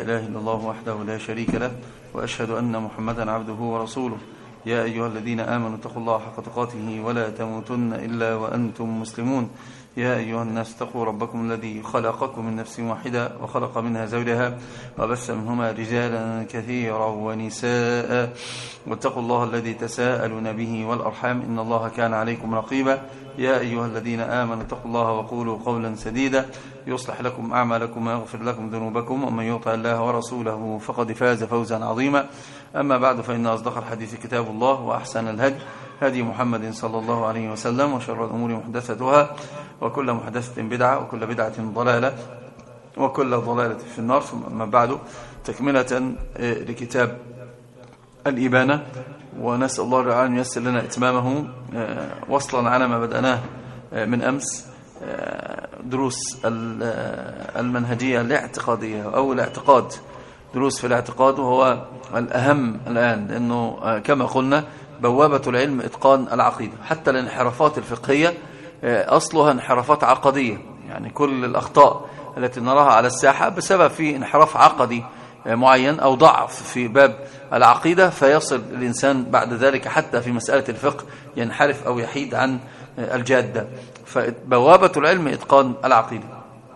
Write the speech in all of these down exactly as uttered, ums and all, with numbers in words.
إله إلا الله وحده لا شريك له، وأشهد أن محمدا عبده ورسوله. يا أيها الذين آمنوا اتقوا الله حق تقاته ولا تموتن إلا وأنتم مسلمون. يا أيها الناس اتقوا ربكم الذي خلقكم من نفس واحدة وخلق منها زوجها وبث منهما رجالا كثيرا ونساء، واتقوا الله الذي تساءلون به والأرحام إن الله كان عليكم رقيبا. يا أيها الذين آمنوا اتقوا الله وقولوا قولا سديدا يصلح لكم أعمالكم ويغفر لكم ذنوبكم، ومن يطع الله ورسوله فقد فاز فوزا عظيما. أما بعد، فإن أصدق الحديث كتاب الله، وأحسن الهدي هدي محمد صلى الله عليه وسلم، وشر الأمور محدثتها، وكل محدثة بدعة، وكل بدعة ضلالة، وكل ضلالة في النار. ثم أما بعد، تكملة لكتاب الإبانة، ونسأل الله أن ييسر لنا إتمامه وصلا على ما بدأناه من أمس، دروس المنهجية الاعتقادية أو الاعتقاد، دروس في الاعتقاد، وهو الأهم الآن، لأنه كما قلنا بوابة العلم إتقان العقيدة. حتى الانحرافات الفقهية أصلها انحرافات عقدية، يعني كل الأخطاء التي نراها على الساحة بسبب في انحراف عقدي معين أو ضعف في باب العقيدة، فيصل الإنسان بعد ذلك حتى في مسألة الفقه ينحرف أو يحيد عن الجادة. فبوابة العلم إتقان العقيدة،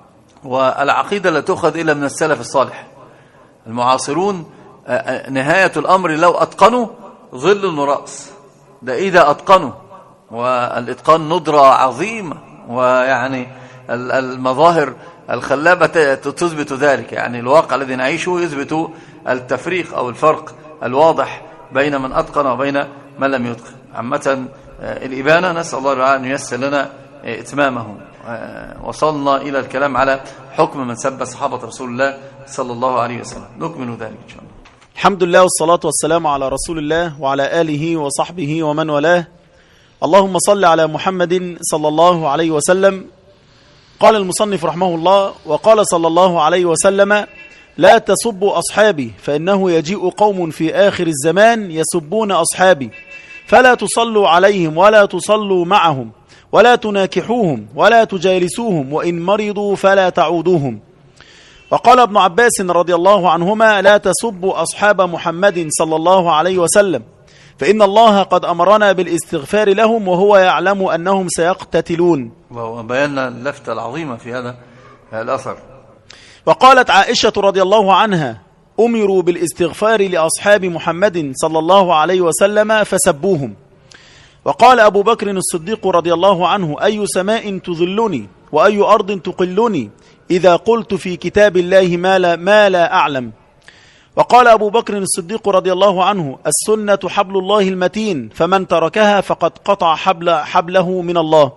والعقيدة لا تؤخذ إلا من السلف الصالح. المعاصرون نهاية الأمر لو أتقنوا ظل ورأس، ده إذا أتقنوا، والإتقان ندرة عظيمة، ويعني المظاهر الخلابة تثبت ذلك. يعني الواقع الذي نعيشه يثبت التفريق أو الفرق الواضح بين من أتقن وبين من لم يتقن. عامة الإبانة نسأل الله أن ييسر لنا إتمامه. وصلنا إلى الكلام على حكم من سب صحابة رسول الله صلى الله عليه وسلم، نكمل ذلك إن شاء الله. الحمد لله والصلاة والسلام على رسول الله وعلى آله وصحبه ومن والاه. اللهم صل على محمد صلى الله عليه وسلم. قال المصنف رحمه الله: وقال صلى الله عليه وسلم: لا تسبوا أصحابي فإنه يجيء قوم في آخر الزمان يسبون أصحابي، فلا تصلوا عليهم ولا تصلوا معهم ولا تناكحوهم ولا تجالسوهم، وإن مرضوا فلا تعودوهم. وقال ابن عباس رضي الله عنهما: لا تسبوا أصحاب محمد صلى الله عليه وسلم، فإن الله قد أمرنا بالاستغفار لهم وهو يعلم أنهم سيقتتلون. وبينا اللفتة العظيمة في هذا الأثر. وقالت عائشة رضي الله عنها: أمروا بالاستغفار لأصحاب محمد صلى الله عليه وسلم فسبوهم. وقال أبو بكر الصديق رضي الله عنه: أي سماء تظلني وأي أرض تقلني إذا قلت في كتاب الله ما لا, ما لا أعلم. وقال أبو بكر الصديق رضي الله عنه: السنة حبل الله المتين، فمن تركها فقد قطع حبل حبله من الله.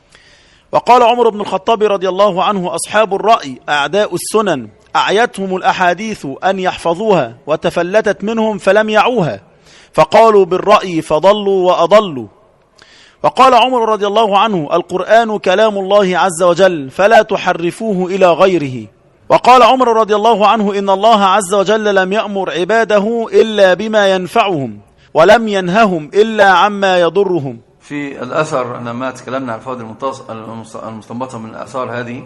وقال عمر بن الخطاب رضي الله عنه: أصحاب الرأي أعداء السنن، أعيتهم الأحاديث أن يحفظوها وتفلتت منهم فلم يعوها، فقالوا بالرأي فضلوا وأضلوا. وقال عمر رضي الله عنه: القرآن كلام الله عز وجل، فلا تحرفوه إلى غيره. وقال عمر رضي الله عنه: إن الله عز وجل لم يأمر عباده إلا بما ينفعهم، ولم ينههم إلا عما يضرهم. في الأثر لما تكلمنا عن الفوائد المستنبطة من الآثار هذه،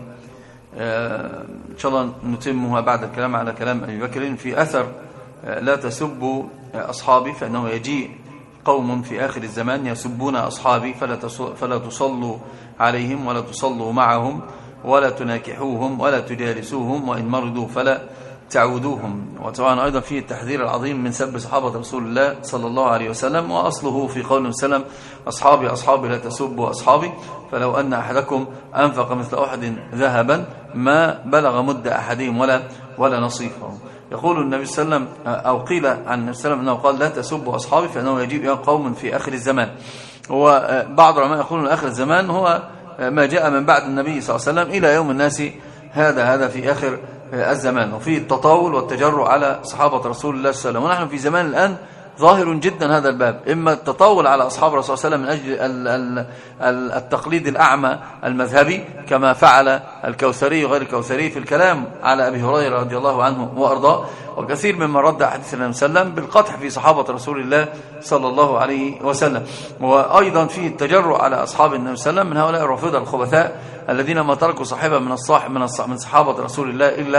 إن شاء الله نتمها بعد الكلام على كلام أبي بكر. في أثر: لا تسبوا أصحابي فإنه يجيء قوم في آخر الزمان يسبون أصحابي، فلا تصلوا عليهم ولا تصلوا معهم ولا تناكحوهم ولا تجالسوهم، وإن مرضوا فلا تعودوهم. وطبعا أيضا فيه التحذير العظيم من سب صحابة رسول الله صلى الله عليه وسلم، وأصله في قوله وسلم: أصحابي أصحابي لا تسبوا أصحابي، فلو أن أحدكم أنفق مثل أحد ذهبا ما بلغ مد أحدهم ولا ولا نصيفه. يقول النبي صلى الله عليه وسلم، أو قيل عن النبي صلى الله عليه وسلم أنه قال: لا تسبوا أصحابي فإنه يجيء قوم في آخر الزمان. وبعض العلماء يقولون آخر الزمان هو ما جاء من بعد النبي صلى الله عليه وسلم إلى يوم الناس هذا هذا في آخر الزمان، وفي التطاول والتجرؤ على صحابة رسول الله صلى الله عليه وسلم. ونحن في زمان الآن ظاهر جدا هذا الباب، إما التطاول على أصحاب الرسول صلى الله عليه وسلم من أجل التقليد الأعمى المذهبي، كما فعل الكوثري وغير الكوثري في الكلام على أبي هريرة رضي الله عنه وأرضاه، وكثير ممن رد أحاديث النبي صلى الله عليه وسلم بالقطع في صحابة رسول الله صلى الله عليه وسلم. وأيضا فيه التجرؤ على أصحاب النبي صلى الله عليه وسلم من هؤلاء الرافضة الخبثاء الذين ما تركوا صاحبا من الصاحب من من صحابة رسول الله إلا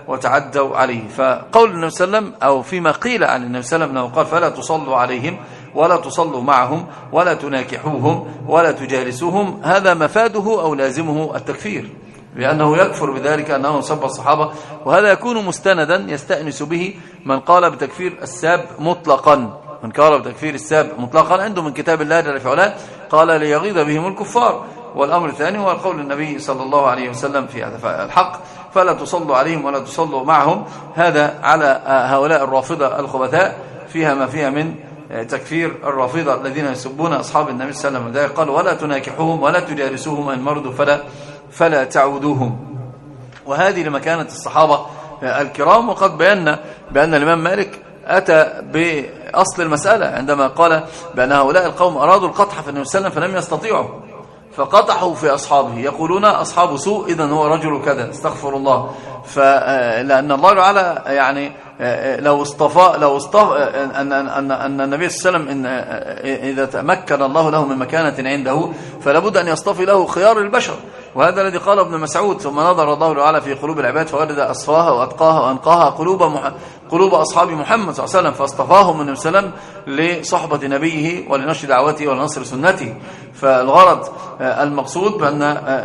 وتعدوا عليه. فقول النبي صلى الله عليه وسلم أو فيما قيل عن النبي صلى الله عليه وسلم أنه قال فلا تصلوا عليهم ولا تصلوا معهم ولا تناكحوهم ولا تجالسوهم، هذا مفاده أو لازمه التكفير، لأنه يكفر بذلك أنه سب الصحابة، وهذا يكون مستندا يستأنس به من قال بتكفير الساب مطلقا. من قال بتكفير الساب مطلقا عنده من كتاب الله جل في علاه قال ليغيظ بهم الكفار. والأمر الثاني هو قول النبي صلى الله عليه وسلم في الحق فلا تصلوا عليهم ولا تصلوا معهم، هذا على هؤلاء الرافضة الخبثاء، فيها ما فيها من تكفير الرافضة الذين يسبون أصحاب النبي صلى الله عليه وسلم. قال ولا تناكحوهم ولا تجالسوهم إن مرضوا فلا فلا تعودوهم. وهذه لمكانة الصحابة الكرام. وقد بينا بأن الإمام مالك أتى بأصل المسألة عندما قال بأن هؤلاء القوم أرادوا القطح في النبي صلى الله عليه وسلم فلم يستطيعوا فقطحوا في أصحابه، يقولون أصحاب سوء إذن هو رجل كذا، استغفر الله. فلأن الله تعالى يعني لو اصطفى لو اصطفى أن أن أن النبي صلى الله عليه وسلم إن إذا تمكن الله له من مكانة عنده فلا بد أن يصطفي له خيار البشر، وهذا الذي قال ابن مسعود ثم نظر الله تعالى في قلوب العباد فوجد أصفاها وأتقاها وأنقاها قلوب مح... قلوب أصحاب محمد صلى الله عليه وسلم فاصطفاهم النبي صلى الله عليه وسلم لصحبة نبيه ولنشر دعوته ولنصر سنته. فالغرض المقصود بأن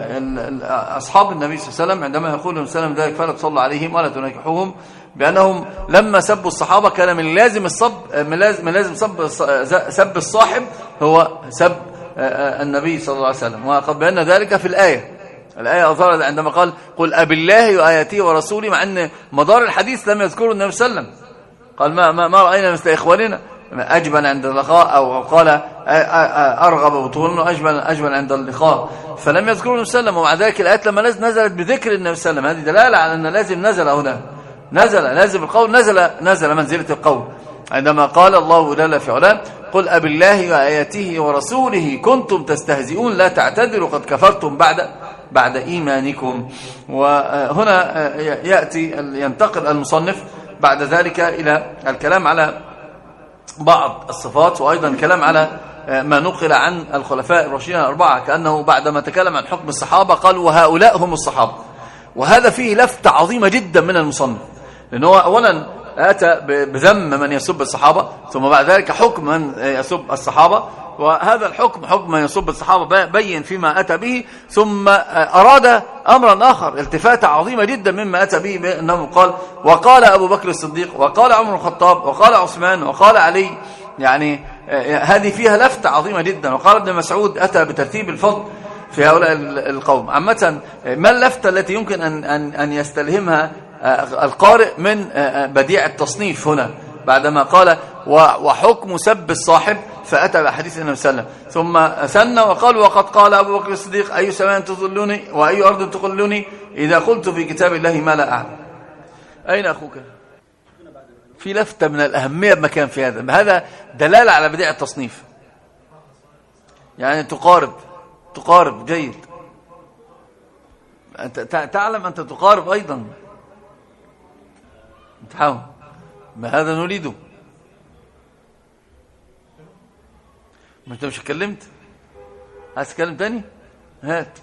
أصحاب النبي صلى الله عليه وسلم عندما يقول النبي صلى الله عليه وسلم ذلك فلا تصلوا عليهم ولا تناكحوهم، بأنهم لما سبوا الصحابة كان من لازم الصب من لازم من لازم سب سب الصاحب هو سب النبي صلى الله عليه وسلم. وقد بينا ذلك في الآية الآية أظهرت عندما قال قل أبالله وآياته ورسوله، مع أن مدار الحديث لم يذكره النبي صلى الله عليه وسلم، قال ما ما, ما رأينا مثل إخواننا أجبن عند اللقاء، أو قال أرغب بطولنا أجبن أجبن عند اللقاء، فلم يذكره النبي صلى الله عليه وسلم. ومع ذلك الآيات لما نزلت بذكر النبي صلى الله عليه وسلم هذه دلالة على أن لازم نزل هنا نزل لازم القول نزل نزل منزلة القول عندما قال الله جل في علاه قل أبالله وآياته ورسوله كنتم تستهزئون لا تعتذروا قد كفرتم بعد بعد إيمانكم. وهنا يأتي ينتقل المصنف بعد ذلك إلى الكلام على بعض الصفات، وأيضا كلام على ما نقل عن الخلفاء الراشدين الأربعة، كأنه بعدما تكلم عن حكم الصحابة قال وهؤلاء هم الصحابة. وهذا فيه لفتة عظيمة جدا من المصنف، لأنه أولا أتى بذم من يسب الصحابة، ثم بعد ذلك حكم من يسب الصحابة، وهذا الحكم حكم من يسب الصحابة بين فيما أتى به، ثم أراد أمرا آخر التفاتة عظيمة جدا مما أتى به، بأنه قال وقال أبو بكر الصديق وقال عمر الخطاب وقال عثمان وقال علي، يعني هذه فيها لفتة عظيمة جدا. وقال ابن مسعود أتى بترتيب الفضل في هؤلاء القوم. عامة ما اللفتة التي يمكن أن, أن, أن يستلهمها القارئ من بديع التصنيف هنا بعدما قال وحكم سب الصاحب، فأتى بحديث النبي صلى الله عليه وسلم ثم سن وقال وقد قال أبو بكر الصديق أي سماء تظلوني وأي أرض تقلوني إذا قلت في كتاب الله ما لا أعلم. أين أخوك؟ في لفتة من الأهمية بمكان في هذا، هذا دلالة على بديع التصنيف، يعني تقارب تقارب جيد، أنت تعلم أنت تقارب أيضا، تحاول ما هذا نريده. ما انت مش اتكلمت، عايز تتكلم تاني؟ هات.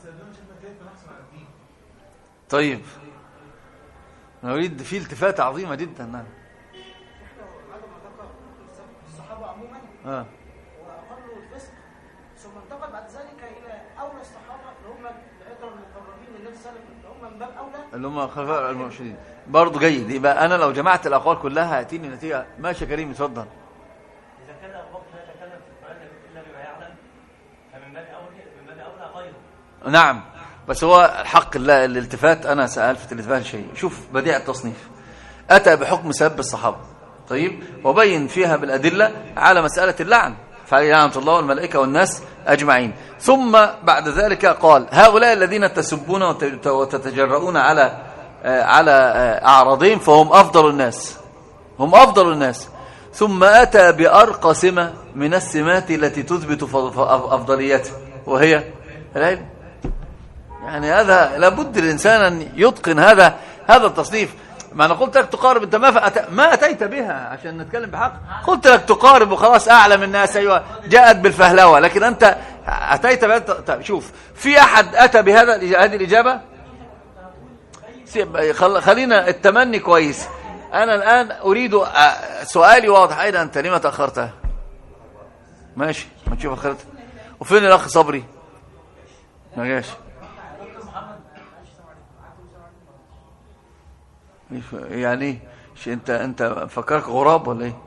طيب نريد في التفاتة عظيمة جدا. نعم الصحابة عموما اه وأقلوا الفسق، ثم انتقل بعد ذلك إلى أولى الصحابة اللي هم العطر المقربين للنبي صلى الله عليه وسلم، اللي هم من باب أولى اللي هم خلفاء المرشدين. برضه جيد، يبقى أنا لو جمعت الأقوال كلها هاتيني نتيجة. ماشي يا كريم اتفضل. إذا كان أبو بكر لا يتكلم في القرآن إلا بما يعلم فمن باب أولى من باب أولى غيره. نعم، بس هو الحق الالتفات، أنا سألفت الالتفات شيء. شوف بديع التصنيف أتى بحكم سب الصحابة، طيب، وبين فيها بالأدلة على مسألة اللعن فعليه لعنة الله والملائكة والناس أجمعين. ثم بعد ذلك قال هؤلاء الذين تسبون وتتجرؤون على على أعراضهم فهم أفضل الناس، هم أفضل الناس. ثم أتى بأرقى سمة من السمات التي تثبت أفضليته، وهي العلم. يعني هذا لابد الإنسان أن يتقن هذا هذا التصنيف. ما أنا قلت لك تقارب، أنت ما أت... ما أتيت بها عشان نتكلم بحق. قلت لك تقارب وخلاص، أعلم الناس، أيوة جاءت بالفهلوة، لكن أنت أتيت بها. شوف في أحد أتى بهذا هذه الإجابة؟ خلينا التمني كويس. أنا الآن أريد سؤالي واضح، أين أنت؟ لما تأخرتها؟ ماشي، ما تشوف أخرتها. وفين الأخ صبري؟ ما جاش. يعني انت انت فكرك غراب ولا ايه؟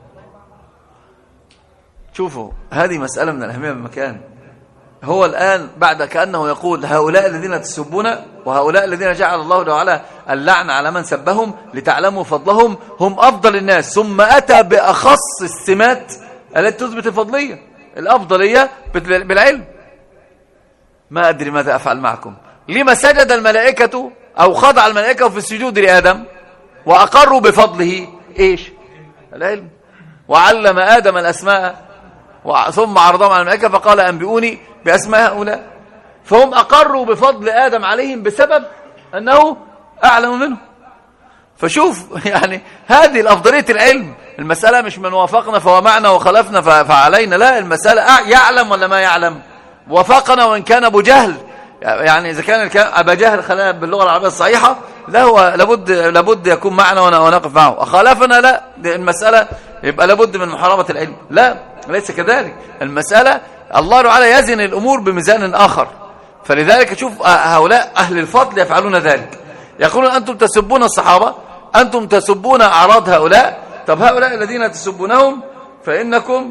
شوفوا، هذه مسألة من الأهمية بالمكان. هو الآن بعد كأنه يقول هؤلاء الذين تسبون وهؤلاء الذين جعل الله تعالى اللعن على من سبهم لتعلموا فضلهم هم أفضل الناس، ثم أتى بأخص السمات التي تثبت الفضلية الأفضلية بالعلم. ما أدري ماذا أفعل معكم. لما سجد الملائكة أو خضع الملائكة في السجود لآدم وأقروا بفضله إيش؟ العلم. وعلم آدم الأسماء ثم عرضهم على الملائكة فقال أنبئوني بأسماء هؤلاء. فهم أقروا بفضل آدم عليهم بسبب أنه أعلم منه. فشوف يعني هذه الأفضلية العلم. المسألة مش من وافقنا فهو معنا وخلفنا فعلينا، لا، المسألة يعلم ولا ما يعلم. وافقنا وإن كان أبو جهل، يعني إذا كان أبا جهل خلاه باللغة العربية الصحيحة لا، هو لابد لابد يكون معنا ونقف معه. أخالفنا لا، المسألة يبقى لابد من محاربة العلم. لا، ليس كذلك. المسألة الله تعالى يزن الأمور بميزان آخر. فلذلك شوف هؤلاء أهل الفضل يفعلون ذلك، يقولون أنتم تسبون الصحابة، أنتم تسبون أعراض هؤلاء. طب هؤلاء الذين تسبونهم فإنكم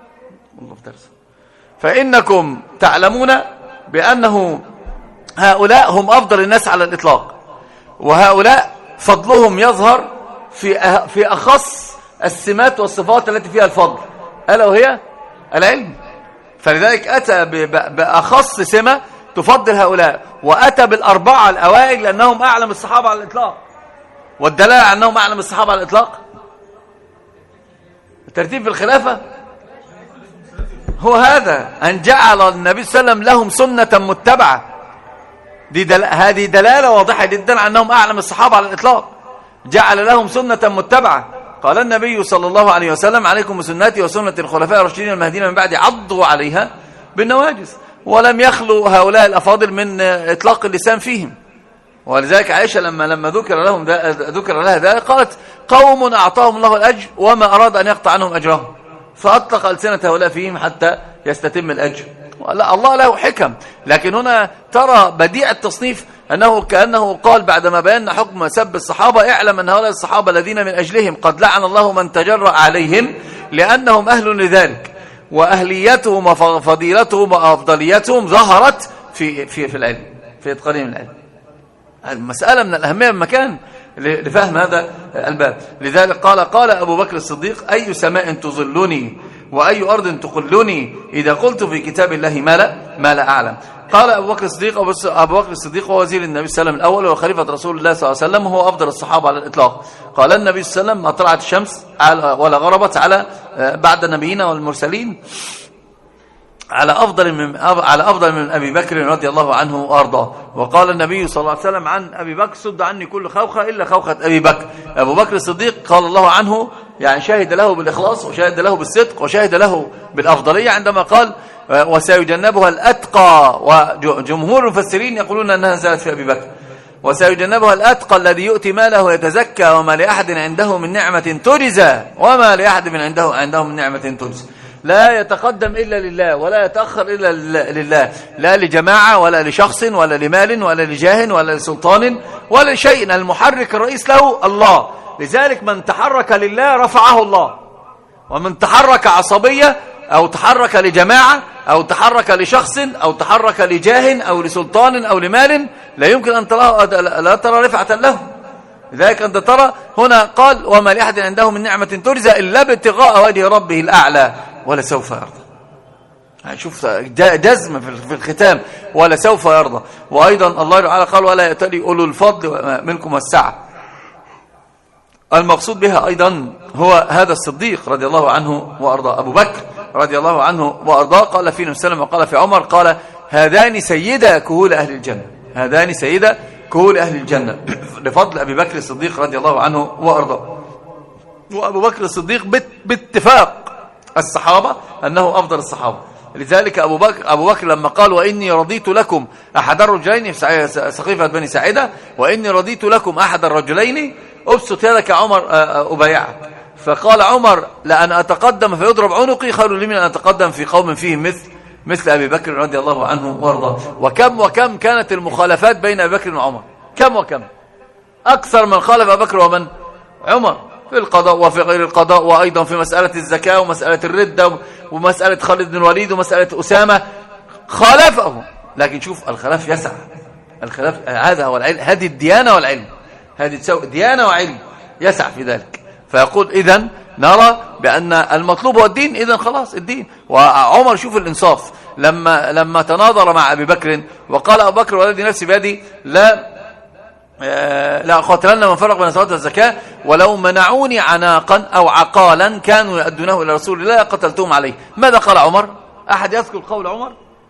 فإنكم تعلمون بأنه هؤلاء هم أفضل الناس على الإطلاق، وهؤلاء فضلهم يظهر في في أخص السمات والصفات التي فيها الفضل، ألا وهي العلم. فلذلك أتى بأخص سمة تفضل هؤلاء، وأتى بالأربعة الأوائل لأنهم أعلم الصحابة على الإطلاق. والدلالة على أنهم أعلم الصحابة على الإطلاق الترتيب في الخلافة هو هذا، أن جعل النبي صلى الله عليه وسلم لهم سنة متبعة. دي دل... هذه دلالة واضحة جدا على أنهم أعلم الصحابة على الإطلاق. جعل لهم سنة متبعة. قال النبي صلى الله عليه وسلم عليكم بسنتي وسنة الخلفاء الراشدين المهديين من بعد عضوا عليها بالنواجذ. ولم يخلو هؤلاء الأفاضل من إطلاق اللسان فيهم. ولذلك عائشة لما لما ذكر لهم ذكر لها ذلك قالت قوم أعطاهم الله الأجر وما أراد أن يقطع عنهم أجرهم، فأطلق ألسنة هؤلاء فيهم حتى يستتم الأجر. لا، الله له حكم. لكن هنا ترى بديع التصنيف أنه كأنه قال بعدما بينا حكم سب الصحابة اعلم أن هؤلاء الصحابة الذين من أجلهم قد لعن الله من تجرأ عليهم لأنهم أهل لذلك، وأهليتهم وفضيلتهم وأفضليتهم ظهرت في في في العلم، في إتقانهم العلم. المسألة من الأهمية بمكان لفهم هذا الباب. لذلك قال قال أبو بكر الصديق أي سماء تظلني وأي أرض تقلني إذا قلت في كتاب الله ما لا ما لا أعلم. قال أبو بكر الصديق أبو بكر الصديق هو وزير النبي صلى الله عليه وسلم الأول وخليفة رسول الله صلى الله عليه وسلم، وهو أفضل الصحابة على الإطلاق. قال النبي صلى الله عليه وسلم ما طلعت الشمس ولا غربت على بعد النبيين والمرسلين على أفضل من على أفضل من أبي بكر رضي الله عنه وأرضاه. وقال النبي صلى الله عليه وسلم عن أبي بكر صد عني كل خوخة إلا خوخة أبي بكر. أبو بكر الصديق قال الله عنه يعني شهد له بالإخلاص وشهد له بالصدق وشهد له بالأفضلية عندما قال وسيجنبها الأتقى، وجمهور المفسرين يقولون أنها نزلت في أبي بكر. وسيجنبها الأتقى الذي يؤتي ماله ويتزكى وما لأحد عنده من نعمة تجزى وما لأحد من عنده عنده من نعمة تجزى. لا يتقدم إلا لله ولا يتأخر إلا لله، لا لجماعة ولا لشخص ولا لمال ولا لجاه ولا لسلطان ولا شيء. المحرك الرئيس له الله. لذلك من تحرك لله رفعه الله، ومن تحرك عصبية أو تحرك لجماعة أو تحرك لشخص أو تحرك لجاه أو لسلطان أو لمال لا يمكن أن ترى لا ترى رفعة له. لذلك أنت ترى هنا قال وما لأحد عنده من نعمة تجزى إلا ابتغاء وجه ربه الأعلى ولا سوف يرضى. شوف جزم في الختام ولا سوف يرضى. وأيضا الله تعالى قال ولا يأتلي أولو الفضل منكم والسعة. المقصود بها أيضا هو هذا الصديق رضي الله عنه وأرضاه. أبو بكر رضي الله عنه وأرضاه قال في النبي صلى الله عليه وسلم وقال في عمر قال هذان سيدا كهول أهل الجنة، هذان سيدا كهول أهل الجنة لفضل أبي بكر الصديق رضي الله عنه وأرضاه. وأبو بكر الصديق باتفاق الصحابة أنه أفضل الصحابة. لذلك أبو بكر, أبو بكر لما قال وإني رضيت لكم أحد الرجلين في سقيفة بني ساعدة، وإني رضيت لكم أحد الرجلين أبسط يدك عمر أبايعك، فقال عمر لأن أتقدم فيضرب عنقي خير لي من أن أتقدم في قوم فيهم مثل مثل أبي بكر رضي الله عنه وارضاه. وكم وكم كانت المخالفات بين أبي بكر وعمر، كم وكم أكثر من خالف أبي بكر ومن عمر في القضاء وفي غير القضاء، وأيضا في مسألة الزكاة ومسألة الردة ومسألة خالد بن الوليد ومسألة أسامة خالفه. لكن شوف الخلاف يسع، الخلاف هذا هو العلم، هذه الديانة والعلم، هذه تساوي ديانة وعلم يسع في ذلك. فيقول إذن نرى بأن المطلوب هو الدين، إذن خلاص الدين. وعمر شوف الإنصاف لما لما تناظر مع أبي بكر وقال أبو بكر والذي نفسي بيدي لا لا قاتلنا من فرق بين الصلاة والزكاة ولو منعوني عناقا أو عقالا كانوا يؤدونه إلى رسول الله قتلتهم عليه. ماذا قال عمر؟ أحد يذكر قول عمر؟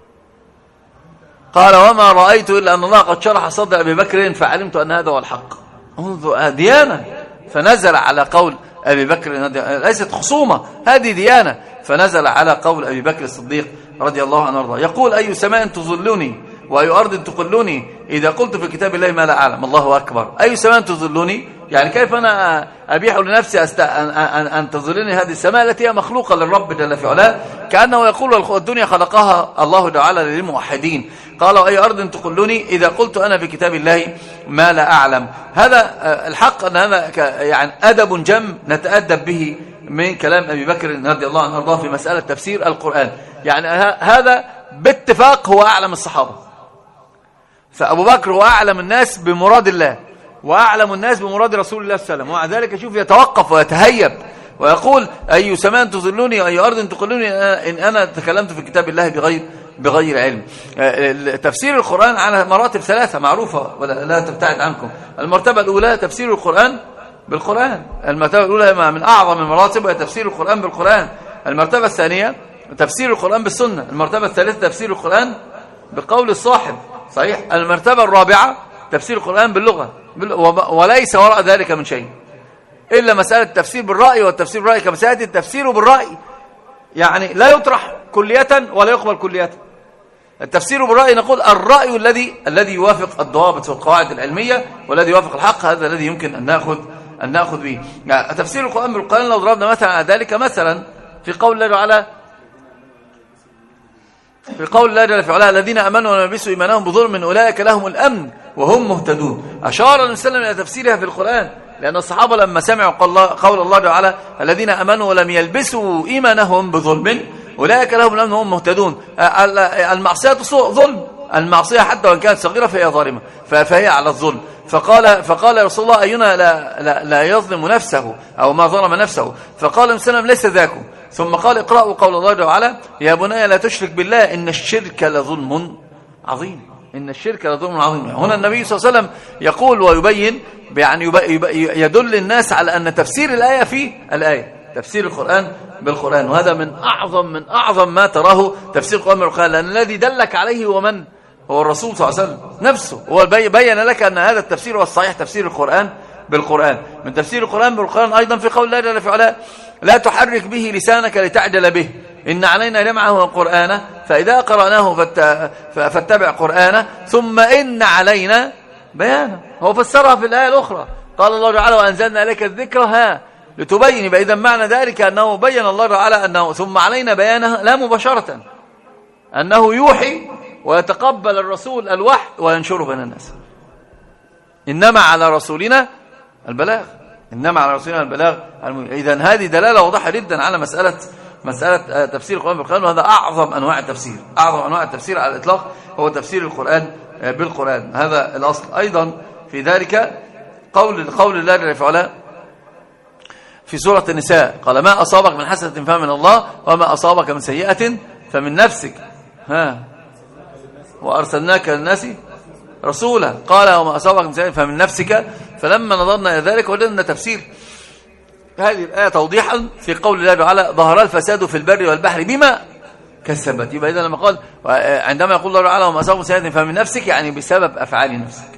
قال وما رأيت إلا أن الله قد شرح صدر أبي بكر فعلمت أن هذا هو الحق. انظر ديانة، فنزل على قول أبي بكر، ليست خصومة، هذه ديانة، فنزل على قول أبي بكر الصديق رضي الله عنه وارضاه. يقول أي سماء تظلني وأي أرض تقلني إذا قلت في كتاب الله ما لا أعلم. الله أكبر، أي سماء تظلني، يعني كيف أنا أبيح لنفسي أست... أن... أن... أن تظلني هذه السماء التي هي مخلوقة للرب جل في علاه، كأنه يقول الدنيا خلقها الله تعالى للموحدين. قال أي أرض تقلني إذا قلت أنا في كتاب الله ما لا أعلم. هذا الحق أن هذا يعني أدب جم نتأدب به من كلام أبي بكر رضي الله عنه وارضاه في مسألة تفسير القرآن. يعني هذا باتفاق هو أعلم الصحابة، فأبو بكر هو أعلم الناس بمراد الله وأعلم الناس بمراد رسول الله صلى الله عليه وسلم، ومع ذلك شوف يتوقف ويتهيب ويقول أي سماء تظلني وأي أرض تقلني إن أنا تكلمت في كتاب الله بغير بغير علم. تفسير القرآن على مراتب ثلاثة معروفة ولا لا تبتعد عنكم. المرتبة الأولى تفسير القرآن بالقرآن، المرتبة الأولى من أعظم المراتب وهي تفسير القرآن بالقرآن. المرتبة الثانية تفسير القرآن بالسنة. المرتبة الثالثة تفسير القرآن بقول الصاحب صحيح. المرتبة الرابعة تفسير القرآن باللغة، وليس وراء ذلك من شيء إلا مسألة التفسير بالرأي، والتفسير بالرأي كمسألة التفسير بالرأي يعني لا يطرح كلية ولا يقبل كلية. التفسير بالرأي نقول الرأي الذي الذي يوافق الضوابط والقواعد العلمية والذي يوافق الحق، هذا الذي يمكن أن نأخذ أن نأخذ به. يعني تفسير القرآن بالقرآن لو ضربنا مثلا على ذلك مثلا في قول الله تعالى في قول الله جل وعلا الذين امنوا ولم يلبسوا ايمانهم بظلم اولئك لهم الامن وهم مهتدون. اشار النبي صلى الله عليه وسلم الى تفسيرها في القرآن، لان الصحابه لما سمعوا قول الله تعالى الذين امنوا ولم يلبسوا ايمانهم بظلم اولئك لهم الامن وهم مهتدون. المعصيه ظلم، المعصيه حتى وان كانت صغيره فهي ظالمه، فهي على الظلم. فقال فقال يا رسول الله اينا لا, لا, لا يظلم نفسه او ما ظلم نفسه؟ فقال النبي صلى الله عليه وسلم ليس ذاكم. ثم قال اقرأوا قول الله تعالى يا بني لا تشرك بالله إن الشرك لظلم عظيم، إن الشرك لظلم عظيم. هنا النبي صلى الله عليه وسلم يقول ويبين يعني يدل الناس على أن تفسير الآية في الآية، تفسير القرآن بالقرآن، وهذا من أعظم من أعظم ما تراه تفسير القرآن بالقرآن، لأن الذي دلك عليه هو من؟ هو الرسول صلى الله عليه وسلم نفسه، هو بين لك أن هذا التفسير هو الصحيح، تفسير القرآن بالقرآن. من تفسير القرآن بالقرآن أيضا في قول الله جل في علاه لا تحرك به لسانك لتعجل به إن علينا جمعه وقرآنه فإذا قرأناه فاتبع قرآنه ثم إن علينا بيانه. هو فسرها في الآية الأخرى قال الله تعالى وأنزلنا إليك الذكر ها لتبين. إذا معنى ذلك أنه بين الله تعالى أنه ثم علينا بيانه لا مباشرة، أنه يوحي ويتقبل الرسول الوحي وينشره بين الناس. إنما على رسولنا البلاغ، إنما على رسولنا البلاغ. إذن هذه دلالة واضحة جدا على مسألة مسألة تفسير القرآن بالقرآن، وهذا أعظم أنواع التفسير، أعظم أنواع التفسير على الإطلاق هو تفسير القرآن بالقرآن، هذا الأصل. أيضا في ذلك قول قول الله جل وعلا في سورة النساء قال ما أصابك من حسنة فمن الله وما أصابك من سيئة فمن نفسك ها وأرسلناك للناس رسولا قال وما أصابك من سيئة فمن نفسك. فلما نظرنا إلى ذلك وجدنا تفسير هذه الآية توضيحا في قول الله تعالى ظهر الفساد في البر والبحر بما كسبت. يبقى إذا لما قال عندما يقول الله تعالى وما أصابك من سيئة فمن نفسك يعني بسبب أفعال نفسك.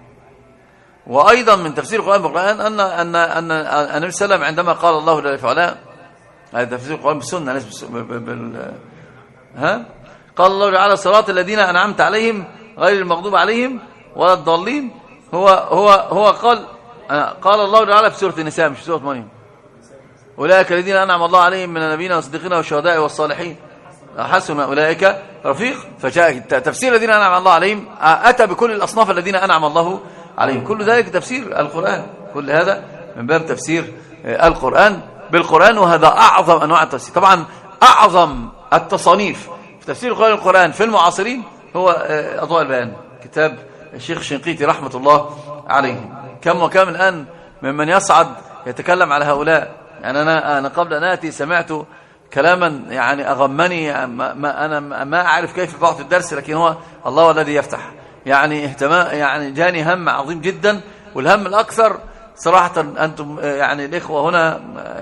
وأيضا من تفسير القرآن بالقرآن أن أن أن النبي صلى الله عليه وسلم عندما قال الله جل وعلا هذا تفسير القرآن بالسنة ليس ها قال الله تعالى صراط الذين أنعمت عليهم غير المغضوب عليهم ولا الضالين. هو هو هو قال قال الله تعالى في سورة النساء مش في سورة مريم أولئك الذين أنعم الله عليهم من النبيين والصديقين والشهداء والصالحين حسن أولئك رفيق. فجاء تفسير الذين أنعم الله عليهم أتى بكل الأصناف الذين أنعم الله عليهم. كل ذلك تفسير القرآن، كل هذا من باب تفسير القرآن بالقرآن. وهذا أعظم أنواع التفسير. طبعا أعظم التصانيف في تفسير القرآن القرآن في المعاصرين هو أضواء البيان، كتاب الشيخ الشنقيطي رحمة الله عليه. كم وكم الآن ممن يصعد يتكلم على هؤلاء. يعني أنا أنا قبل أن آتي سمعت كلاما يعني أغمني، ما, ما أنا ما أعرف كيف بعض الدرس، لكن هو الله الذي يفتح. يعني اهتمام، يعني جاني هم عظيم جدا. والهم الأكثر صراحة أنتم يعني الإخوة هنا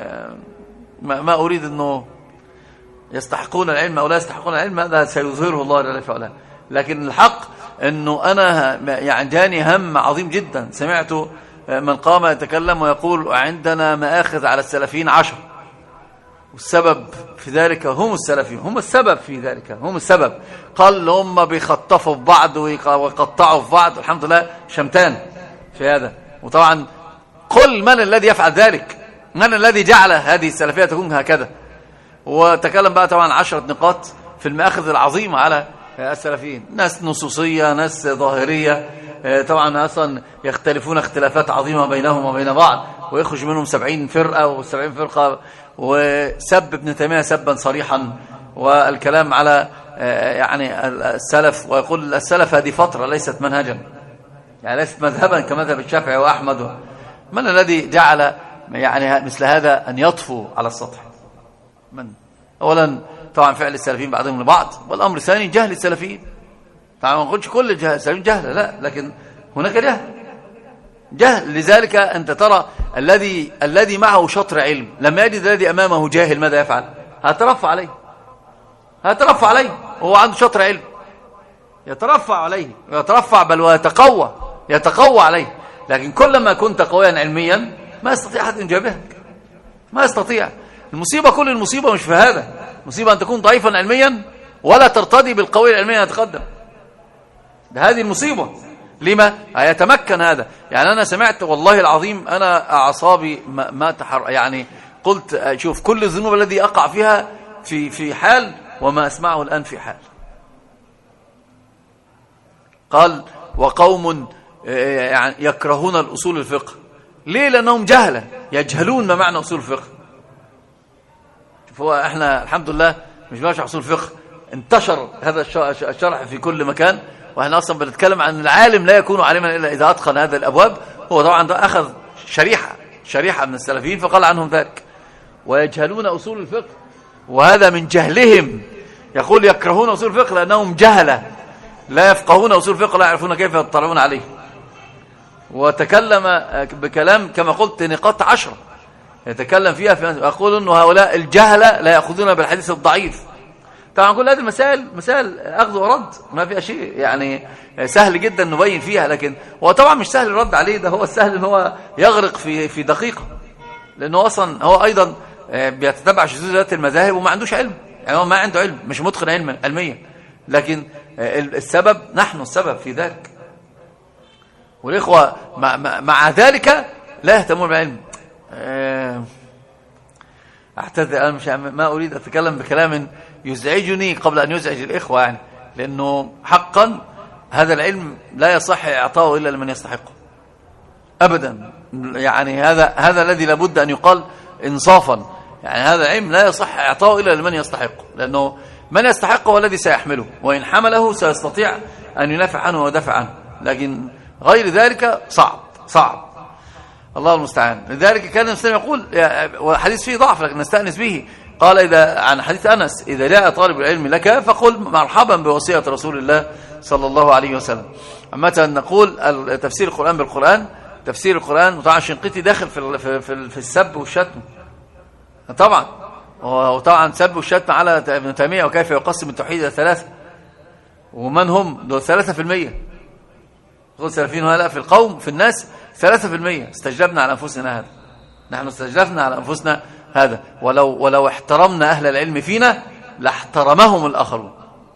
ما, ما أريد أنه يستحقون العلم أو لا يستحقون العلم، هذا سيظهره الله جل وعلا. لكن الحق أنه أنا يعني جاني هم عظيم جدا. سمعت من قام يتكلم ويقول عندنا مآخذ على السلفيين عشر، والسبب في ذلك هم السلفيين، هم السبب في ذلك، هم السبب. قال هم بيخطفوا في بعض ويقطعوا في بعض. الحمد لله شمتان في هذا. وطبعا قل من الذي يفعل ذلك؟ من الذي جعل هذه السلفية تكون هكذا؟ وتكلم بقى طبعا عشرة نقاط في المآخذ العظيمة على السلفيين. ناس نصوصية، ناس ظاهرية، طبعا أصلا يختلفون اختلافات عظيمة بينهم وبين بعض، ويخرج منهم سبعين فرقة وسبعين فرقة. وسب ابن تيمية سبا صريحا، والكلام على يعني السلف، ويقول السلف هذه فترة ليست منهجا، يعني ليست مذهبا كمذهب الشافعي وأحمد. من الذي جعل يعني مثل هذا أن يطفو على السطح؟ من؟ أولا طبعا فعل السلفيين بعضهم لبعض، والأمر الثاني جهل السلفيين. طبعا ما نقولش كل السلفيين جهل، لا، لكن هناك جهل جهل لذلك أنت ترى الذي الذي معه شطر علم لما يجد الذي أمامه جاهل ماذا يفعل؟ هترفع عليه، هترفع عليه. هو عنده شطر علم يترفع عليه، يترفع بل ويتقوى، يتقوى عليه. لكن كلما كنت قويا علميا ما يستطيع أحد أن يجابهك، ما يستطيع. المصيبة كل المصيبة مش في هذا، المصيبة أن تكون ضعيفا علميا ولا ترتضي بالقوي العلمي أن يتقدم. هذه المصيبة. لما يتمكن هذا؟ يعني أنا سمعت والله العظيم أنا أعصابي ما, ما تحر، يعني قلت شوف كل الذنوب الذي أقع فيها في في حال وما أسمعه الآن في حال. قال وقوم يعني يكرهون الأصول الفقه. ليه؟ لأنهم جهلة، يجهلون ما معنى أصول الفقه. فهو احنا الحمد لله مش بنشرح أصول الفقه، انتشر هذا الشرح في كل مكان، واحنا اصلا بنتكلم عن العالم لا يكون عالما الا اذا اتقن هذه الابواب. هو طبعا ده اخذ شريحه شريحه من السلفيين فقال عنهم ذلك. ويجهلون اصول الفقه، وهذا من جهلهم. يقول يكرهون اصول الفقه لانهم جهله لا يفقهون اصول الفقه، لا يعرفون كيف يطلعون عليه. وتكلم بكلام كما قلت نقاط عشرة يتكلم فيها في يقول انه هؤلاء الجهله لا ياخذون بالحديث الضعيف. طبعا كل هذه المسائل مسائل اخذ ورد، ما فيها شيء يعني سهل جدا نبين فيها، لكن هو طبعا مش سهل الرد عليه. ده هو السهل ان هو يغرق في في دقيقه، لانه اصلا هو ايضا بيتتبع شذوذات المذاهب وما عندوش علم، يعني هو ما عنده علم، مش متقن علما علميا. لكن السبب نحن السبب في ذلك، والاخوه مع, مع ذلك لا يهتمون بالعلم. اعتذر انا مش ما اريد اتكلم بكلام يزعجني قبل أن يزعج الإخوة، يعني لأنه حقا هذا العلم لا يصح إعطاؤه إلا لمن يستحقه أبدا. يعني هذا هذا الذي لابد أن يقال إنصافا. يعني هذا العلم لا يصح إعطاؤه إلا لمن يستحقه، لأنه من يستحقه هو الذي سيحمله، وإن حمله سيستطيع أن ينافع عنه ويدافع عنه. لكن غير ذلك صعب صعب، الله المستعان. لذلك كان المسلم يقول، وحديث فيه ضعف لكن نستأنس به، قال إذا عن حديث أنس إذا جاء طالب العلم لك فقل مرحبا بوصية رسول الله صلى الله عليه وسلم. مثلا نقول تفسير القرآن بالقرآن، تفسير القرآن وطبعا الشنقيطي داخل في في في السب والشتم طبعا، وطبعا سب والشتم على ابن تيمية وكيف يقسم التوحيد إلى ثلاثة، ومن هم دول ثلاثة في المية. قل سلفين هؤلاء في القوم في الناس ثلاثة في المية. استجلبنا على أنفسنا هذا، نحن استجلبنا على أنفسنا هذا. ولو ولو احترمنا أهل العلم فينا لاحترمهم الآخرون.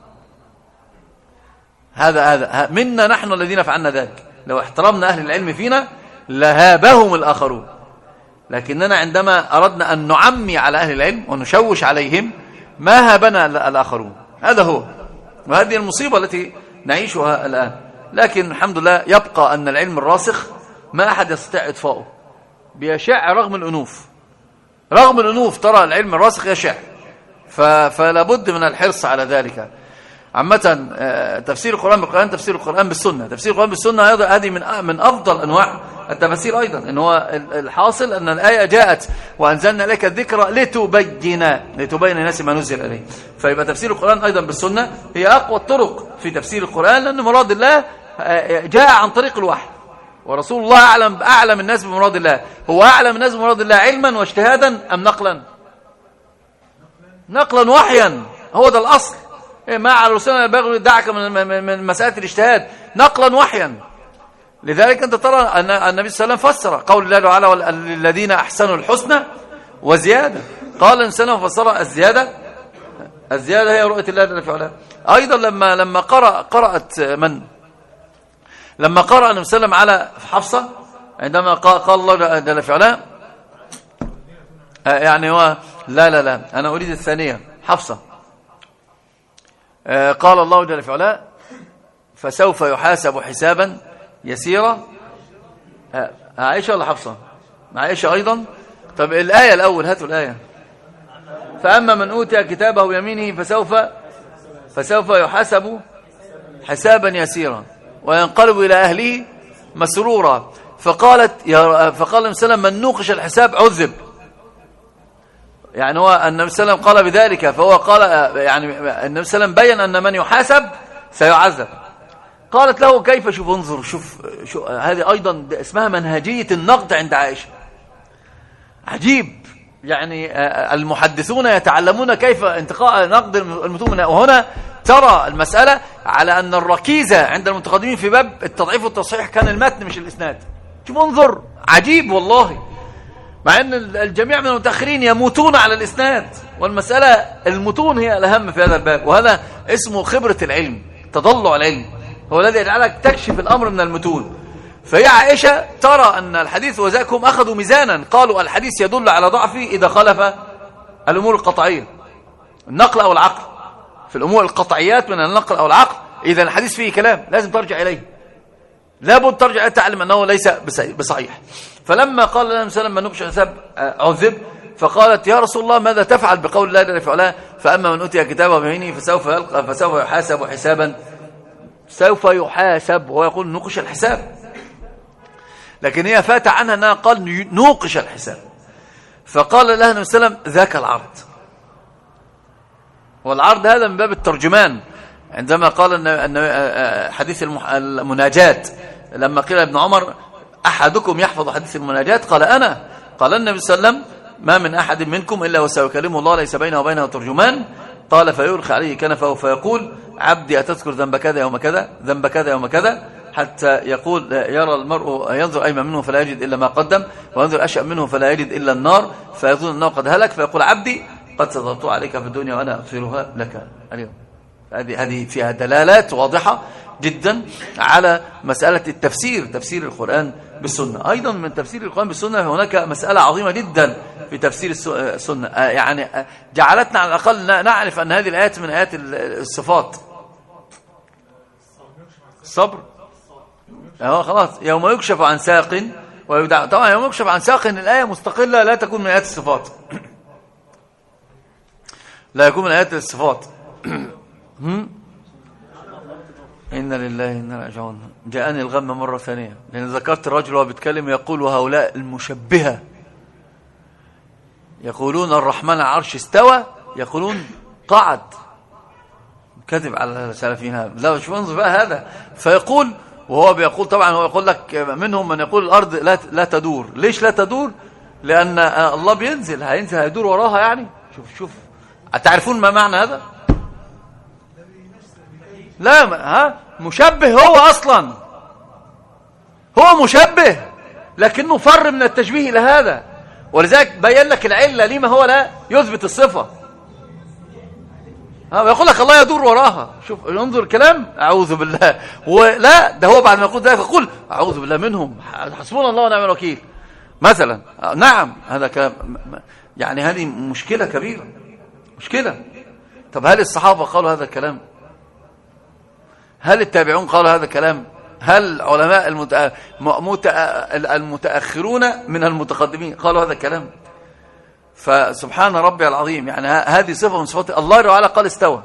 هذا هذا منا نحن الذين فعلنا ذلك. لو احترمنا أهل العلم فينا لهابهم الآخرون، لكننا عندما أردنا أن نعمي على أهل العلم ونشوش عليهم ما هابنا الآخرون. هذا هو، وهذه المصيبة التي نعيشها الآن. لكن الحمد لله يبقى أن العلم الراسخ ما أحد يستطيع إطفاؤه، بيشع رغم الأنوف، رغم الأنوف ترى العلم الراسخ يشع، فلا بد من الحرص على ذلك. عامة تفسير القرآن بالقرآن، تفسير القرآن بالسنة. تفسير القرآن بالسنة هذه من من أفضل أنواع التفسير أيضا. إن هو الحاصل أن الآية جاءت وأنزلنا لك الذكر لتبين لتبين الناس ما نزل إليه. فيبقى تفسير القرآن أيضا بالسنة هي أقوى الطرق في تفسير القرآن، لأن مراد الله جاء عن طريق الوحي، ورسول الله أعلم أعلم الناس بمراد الله. هو أعلم الناس بمراد الله علما واجتهادا أم نقلا؟ نقلا وحيا، هو ده الأصل. ما على رسولنا البغي دعك من مسألة الاجتهاد، نقلا وحيا. لذلك أنت ترى أن النبي صلى الله عليه وسلم فسر قول الله تعالى للذين أحسنوا الحسنى وزيادة. قال النبي صلى الله عليه وسلم فسر الزيادة، الزيادة هي رؤية الله جل وعلا. أيضا لما لما قرأ قرأت من لما قرأ النبي صلى الله عليه وسلم على حفصة، عندما قال الله جل وعلا يعني هو لا لا لا أنا أريد الثانية حفصة. قال الله جل وعلا فسوف يحاسب حسابا يسيرا. عائشة ولا حفصة؟ عائشة أيضا. طب الآية الأول، هاتوا الآية. فأما من أوتي كتابه بيمينه فسوف فسوف يحاسب حسابا يسيرا وينقلب إلى أهله مسرورا. فقالت يا فقال النبي صلى الله عليه وسلم من نوقش الحساب عذب. يعني هو النبي صلى الله عليه وسلم قال بذلك، فهو قال يعني النبي صلى الله عليه وسلم بين أن من يحاسب سيعذب. قالت له كيف؟ شوف انظر، شوف شو هذه أيضا اسمها منهجية النقد عند عائشة. عجيب، يعني المحدثون يتعلمون كيف انتقاء نقد المتون. وهنا ترى المسألة على أن الركيزة عند المتقدمين في باب التضعيف والتصحيح كان المتن مش الإسناد. شوف انظر، عجيب والله، مع أن الجميع من المتأخرين يموتون على الإسناد، والمسألة المتون هي الأهم في هذا الباب. وهذا اسمه خبرة العلم، تضلع العلم هو الذي يجعلك تكشف الأمر من المتون. فهي عائشة ترى أن الحديث، وذاك هم أخذوا ميزانا، قالوا الحديث يدل على ضعفه إذا خالف الأمور القطعية، النقل أو العقل. في الأمور القطعيات من النقل أو العقل إذا الحديث فيه كلام لازم ترجع إليه، لابد ترجع تعلم أنه ليس بصحيح. فلما قال النبي صلى الله عليه وسلم من نقش حساب عذب، فقالت يا رسول الله ماذا تفعل بقول الله جل وعلا فأما من أوتي كتابه بيمينه فسوف يلقى فسوف يحاسب حسابا، سوف يحاسب ويقول نقش الحساب، لكن هي فات عنها أنها قال نوقش الحساب. فقال لها النبي صلى الله عليه وسلم ذاك العرض. والعرض هذا من باب الترجمان، عندما قال أن حديث المناجات لما قيل ابن عمر أحدكم يحفظ حديث المناجات قال أنا. قال النبي صلى الله عليه وسلم ما من أحد منكم إلا وسيكلمه الله ليس بينه وبينه ترجمان. قال فيرخي عليه كنفه فيقول عبدي أتذكر ذنب كذا يوم كذا ذنب كذا يوم كذا، حتى يقول يرى المرء ينظر أيمن منه فلا يجد إلا ما قدم وينظر أشأم منه فلا يجد إلا النار، فيظن أنه قد هلك فيقول عبدي قد سترت عليك في الدنيا وأنا أغفرها لك اليوم. هذه هذه فيها دلالات واضحة جدا على مسألة التفسير، تفسير القرآن بالسنة. أيضا من تفسير القرآن بالسنة هناك مسألة عظيمة جدا في تفسير السنة، يعني جعلتنا على الأقل نعرف أن هذه الآيات من آيات الصفات. الصبر هو خلاص يوم يكشف عن ساق ويدع. طبعا يوم يكشف عن ساق الآية مستقلة لا تكون من آيات الصفات لا يكون من آيات الصفات. إن لله إنا راجعون. جاءني الغم مرة ثانية لأن ذكرت الرجل وهو بيتكلم يقول وهؤلاء المشبهة يقولون الرحمن على العرش استوى، يقولون قعد، كذب على السلفين. لا شوف انظر بقى هذا. فيقول وهو بيقول طبعا هو يقول لك منهم من يقول الأرض لا لا تدور. ليش لا تدور؟ لأن الله بينزل، هينزل هيدور وراها. يعني شوف شوف تعرفون ما معنى هذا؟ لا ها مشبه هو أصلا، هو مشبه لكنه فر من التشبيه إلى هذا. ولذلك بيّن لك العلة لما هو لا يثبت الصفة. يقول لك الله يدور وراها. شوف انظر الكلام، اعوذ بالله. ولا ده هو بعد ما يقول ذلك يقول اعوذ بالله منهم، حسبنا الله ونعم الوكيل مثلا. نعم هذا كلام، يعني هذه مشكلة كبيرة، مشكلة. طب هل الصحابة قالوا هذا الكلام؟ هل التابعون قالوا هذا الكلام؟ هل علماء المتأخرون من المتقدمين قالوا هذا الكلام؟ فسبحان ربي العظيم، يعني هذه صفة من صفات الله تعالى. قال استوى.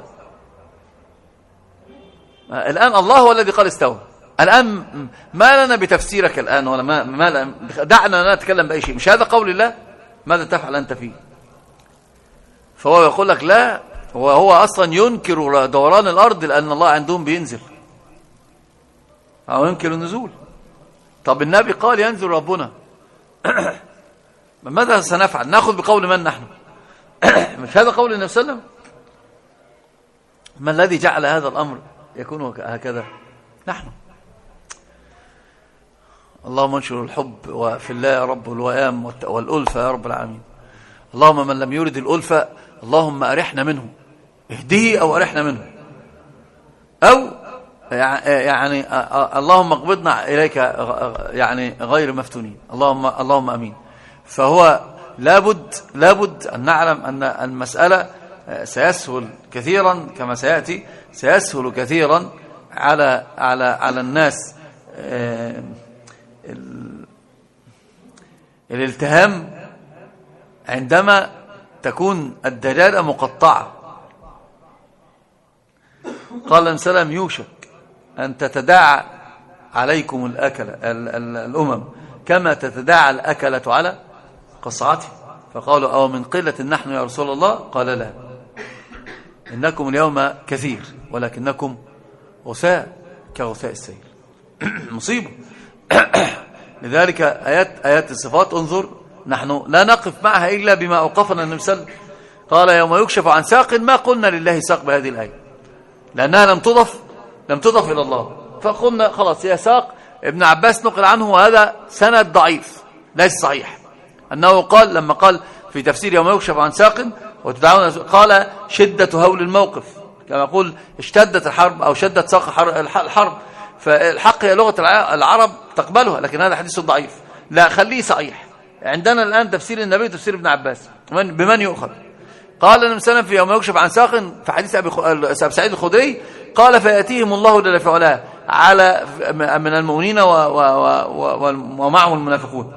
الآن الله هو الذي قال استوى. الآن ما لنا بتفسيرك الآن، ولا ما, ما دعنا نتكلم بأي شيء. مش هذا قول الله؟ ماذا تفعل أنت فيه؟ فهو يقول لك لا، وهو أصلا ينكر دوران الأرض لأن الله عندهم بينزل، أو ينكر النزول. طب النبي قال ينزل ربنا، ماذا سنفعل؟ نأخذ بقول من نحن؟ مش هذا قول النبي صلى الله عليه وسلم؟ ما الذي جعل هذا الأمر يكون هكذا؟ نحن. اللهم انشر الحب وفي الله يا رب الوئام والألفة يا رب العالمين. اللهم من لم يرد الألفة اللهم أرحنا منه، اهديه أو أرحنا منه، أو يعني اللهم اقبضنا إليك يعني غير مفتونين. اللهم اللهم أمين. فهو لابد لابد أن نعلم أن المسألة سيسهل كثيرا كما سيأتي، سيسهل كثيرا على على على الناس الالتهام عندما تكون الدجاجة مقطعة. قال النبي صلى الله عليه وسلم يوشك أن تتداعى عليكم الأكلة الأمم كما تتداعى الأكلة على قصعته. فقالوا أو من قلة نحن يا رسول الله؟ قال لا، إنكم اليوم كثير ولكنكم غثاء كغثاء السيل. مصيبة. لذلك آيات آيات الصفات انظر، نحن لا نقف معها إلا بما أوقفنا النبي صلى الله عليه وسلم. قال يوم يكشف عن ساق ما قلنا لله ساق بهذه الآية، لأنها لم تضف لم تضف إلى الله، فقلنا خلاص يا ساق. ابن عباس نقل عنه وهذا سند ضعيف ليس صحيح، أنه قال لما قال في تفسير يوم يكشف عن ساق وتدعون، قال شدة هول الموقف، كما يقول اشتدت الحرب أو شدت ساق الحرب. فالحق هي لغة العرب تقبلها، لكن هذا حديث ضعيف. لا خليه صحيح. عندنا الآن تفسير النبي وتفسير ابن عباس، بمن يؤخذ؟ قال النبي صلى الله عليه وسلم في يوم يكشف عن ساق في حديث أبي سعيد الخدري قال فيأتيهم الله جل وعلا على من المؤمنين ومعهم المنافقون.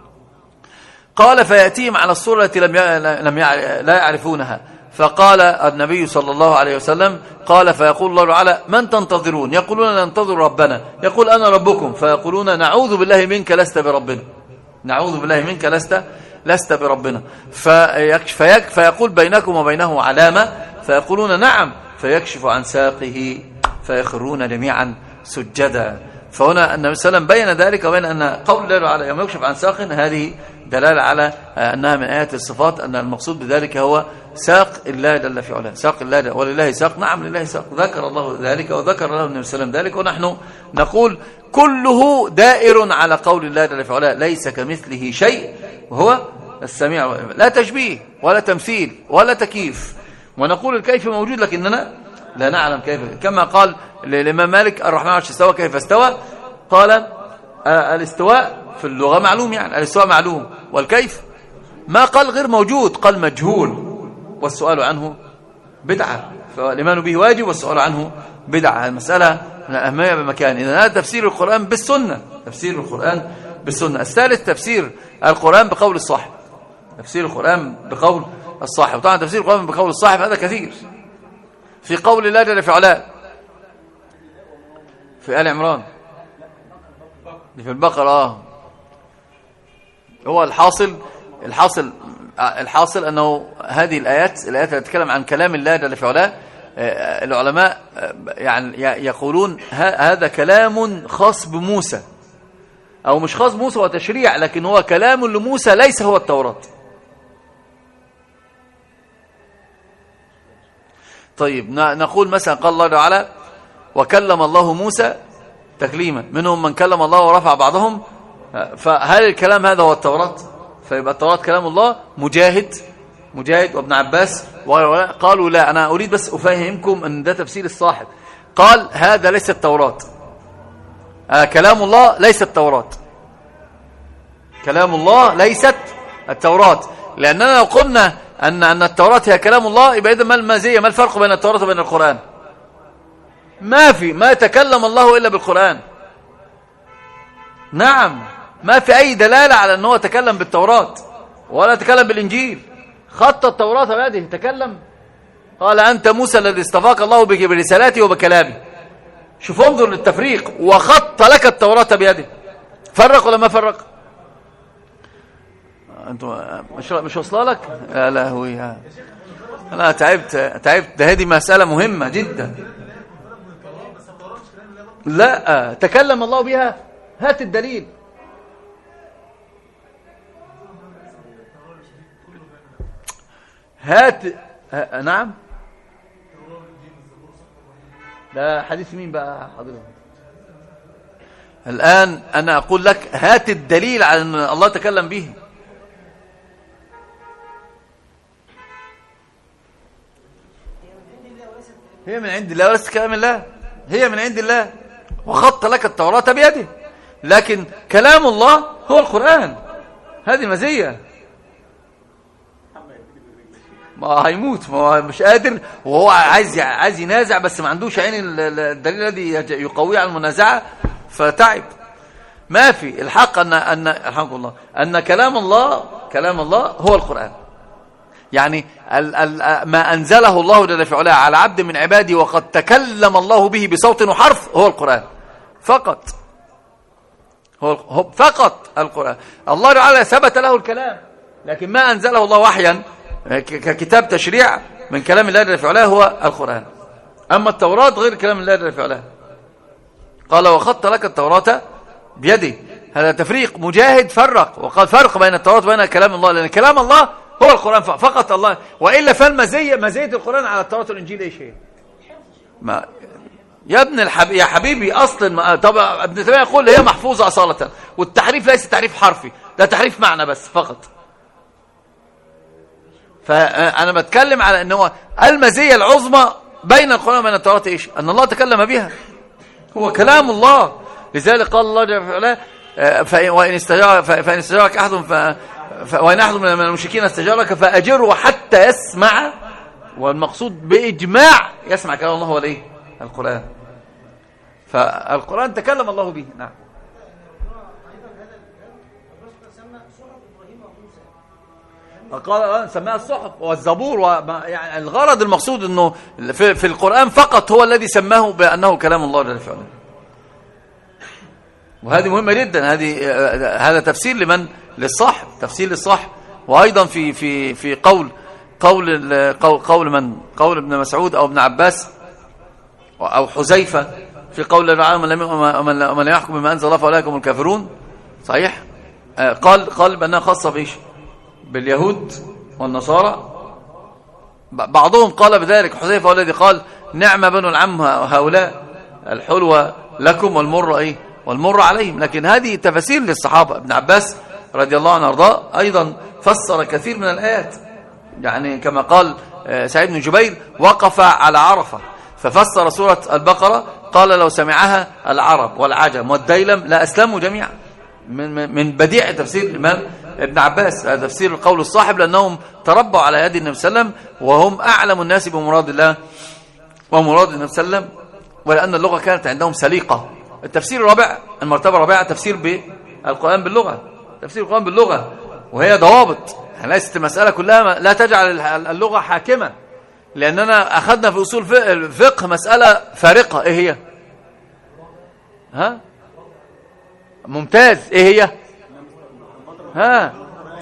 قال فيأتيهم على الصورة التي لم لم لا يعرفونها. فقال النبي صلى الله عليه وسلم قال فيقول الله تعالى من تنتظرون؟ يقولون ننتظر ربنا. يقول أنا ربكم. فيقولون نعوذ بالله منك لست بربنا، نعوذ بالله منك لست لست بربنا. فيكشف فيقول بينكم وبينه علامة، فيقولون نعم، فيكشف عن ساقه فيخرون جميعا سجدا. فهنا النبي صلى الله عليه وسلم بين ذلك وبين أن قول الله على يوم يكشف عن ساق هذه دلالة على أنها من آيات الصفات، أن المقصود بذلك هو ساق الله جل في علاه، ساق الله ولله ساق. نعم لله ساق، ذكر الله ذلك وذكر له النبي صلى الله عليه وسلم ذلك، ونحن نقول كله دائر على قول الله جل في علاه ليس كمثله شيء وهو السميع. لا تشبيه ولا تمثيل ولا تكييف. ونقول الكيف موجود لكننا لا نعلم كيف، كما قال الإمام مالك الرحمن على العرش استوى كيف استوى؟ قال الاستواء في اللغة معلوم، يعني الاستواء معلوم، والكيف ما قال غير موجود، قال مجهول، والسؤال عنه بدعة. فالإيمان به واجب والسؤال عنه بدعة. المسألة من الأهمية بمكان. إذن هذا تفسير القرآن بالسنة، تفسير القرآن بالسنة. الثالث تفسير القرآن بقول الصاحب، تفسير القرآن بقول الصاحب. طبعا تفسير القرآن بقول الصاحب هذا كثير. في قول الله جل في علاه في آل عمران، في البقرة آه. هو الحاصل الحاصل الحاصل أنه هذه الآيات الآيات التي تتكلم عن كلام الله جل في علاه، العلماء يعني يقولون هذا كلام خاص بموسى، أو مش خاص بموسى وتشريع، لكن هو كلام لموسى ليس هو التوراة. طيب نقول مثلا قال الله تعالى وكلم الله موسى تكليما، منهم من كلم الله ورفع بعضهم. فهل الكلام هذا هو التوراة؟ فيبقى التوراة كلام الله. مجاهد مجاهد وابن عباس قالوا لا، أنا أريد بس أفهمكم أن ده تفسير الصاحب. قال هذا ليس التوراة، آه كلام الله ليس التوراة، كلام الله ليست التوراة. لأننا لو قلنا أن أن التوراة هي كلام الله يبقى إذا ما المزية، ما الفرق بين التوراة وبين القرآن؟ ما في، ما تكلم الله إلا بالقرآن. نعم، ما في أي دلالة على أنه تكلم بالتوراة ولا تكلم بالإنجيل. خط التوراة بيده، تكلم. قال أنت موسى الذي اصطفاك الله برسالاتي وبكلامي. شوف انظر للتفريق، وخط لك التوراة بيده. فرق ولا ما فرق؟ انتوا مش مش واصله لك؟ يا لهوي، انا تعبت تعبت. ده هذه مسألة مهمة جدا. لا، تكلم الله بها، هات الدليل. هات. نعم، ده حديث مين بقى حضرتك؟ الآن أنا أقول لك هات الدليل على أن الله تكلم به. هي من عند الله وليست كلام الله، هي من عند الله، وخط لك التوراة بيده، لكن كلام الله هو القرآن. هذه مزية. ما هيموت، ما هو مش قادر، وهو عايز عايز ينازع بس ما عندوش عين الدليل الذي يقويه على المنازعة، فتعب. ما في الحق أن أن الحمد لله أن كلام الله كلام الله هو القرآن. يعني ال ال ما أنزله الله جل في علاه على عبد من عباده وقد تكلم الله به بصوت وحرف هو القرآن فقط. هو فقط القرآن. الله تعالى ثبت له الكلام، لكن ما أنزله الله وحيا ككتاب تشريع من كلام الله جل في علاه هو القرآن. أما التوراة غير كلام الله جل في علاه. قال وخط لك التوراة بيده. هذا تفريق. مجاهد فرق وقال فرق بين التوراة وبين كلام الله، لأن كلام الله هو القرآن فقط. الله وإلا فالمزية مزية القرآن على التوراة والإنجيل ايش هي؟ ما يا ابن الحب... يا حبيبي أصل ما... طبعا ابن تيمية يقول هي محفوظة أصالة، والتحريف ليس تحريف حرفي، ده تحريف معنى بس فقط. فأنا بتكلم على أنه المزية العظمى بين القرآن وبين التوراة ايش؟ أن الله تكلم بها، هو كلام الله. لذلك قال الله جل وعلا فإن استجار فإن استجارك أحد ف... ف... وإن أحد من المشركين استجارك فأجره حتى يسمع، والمقصود بإجماع يسمع كلام الله هو الايه؟ القرآن. فالقرآن تكلم الله به. نعم. قال سماها الصحف والزبور، يعني الغرض المقصود انه في, في القرآن فقط هو الذي سماه بأنه كلام الله جل وعلا. وهذه مهمة جدا. هذه هذا تفسير لمن؟ للصاحب، تفسير للصاحب. وأيضا في في في قول قول قول, قول من؟ قول ابن مسعود أو ابن عباس أو حذيفة في قول الله من من يحكم بما أنزل الله فأولئك هم الكافرون. صحيح. قال قال بأنها خاصة بإيش؟ باليهود والنصارى. بعضهم قال بذلك. حذيفة هو الذي قال نعم بنو العم هؤلاء، الحلوة لكم والمر ايه؟ والمر عليهم. لكن هذه تفاسير للصحابة. ابن عباس رضي الله عنه وارضاه أيضا فسر كثير من الآيات، يعني كما قال سعيد بن جبير وقف على عرفة ففسر سورة البقرة قال لو سمعها العرب والعجم والديلم لا أسلموا جميعا. من من بديع تفسير الإمام ابن عباس. هذا تفسير القول الصاحب، لأنهم تربوا على يد النبي صلى الله عليه وسلم وهم أعلم الناس بمراد الله ومراد النبي صلى الله عليه وسلم، ولأن اللغة كانت عندهم سليقة. التفسير الرابع، المرتبة الرابعة، تفسير بالقرآن باللغة. تفسير القرآن باللغة وهي ضوابط، يعني ليست المسألة كلها لا تجعل اللغة حاكمة، لأننا أخذنا في أصول الفقه مسألة فارقة. إيه هي؟ ها؟ ممتاز. إيه هي؟ ها؟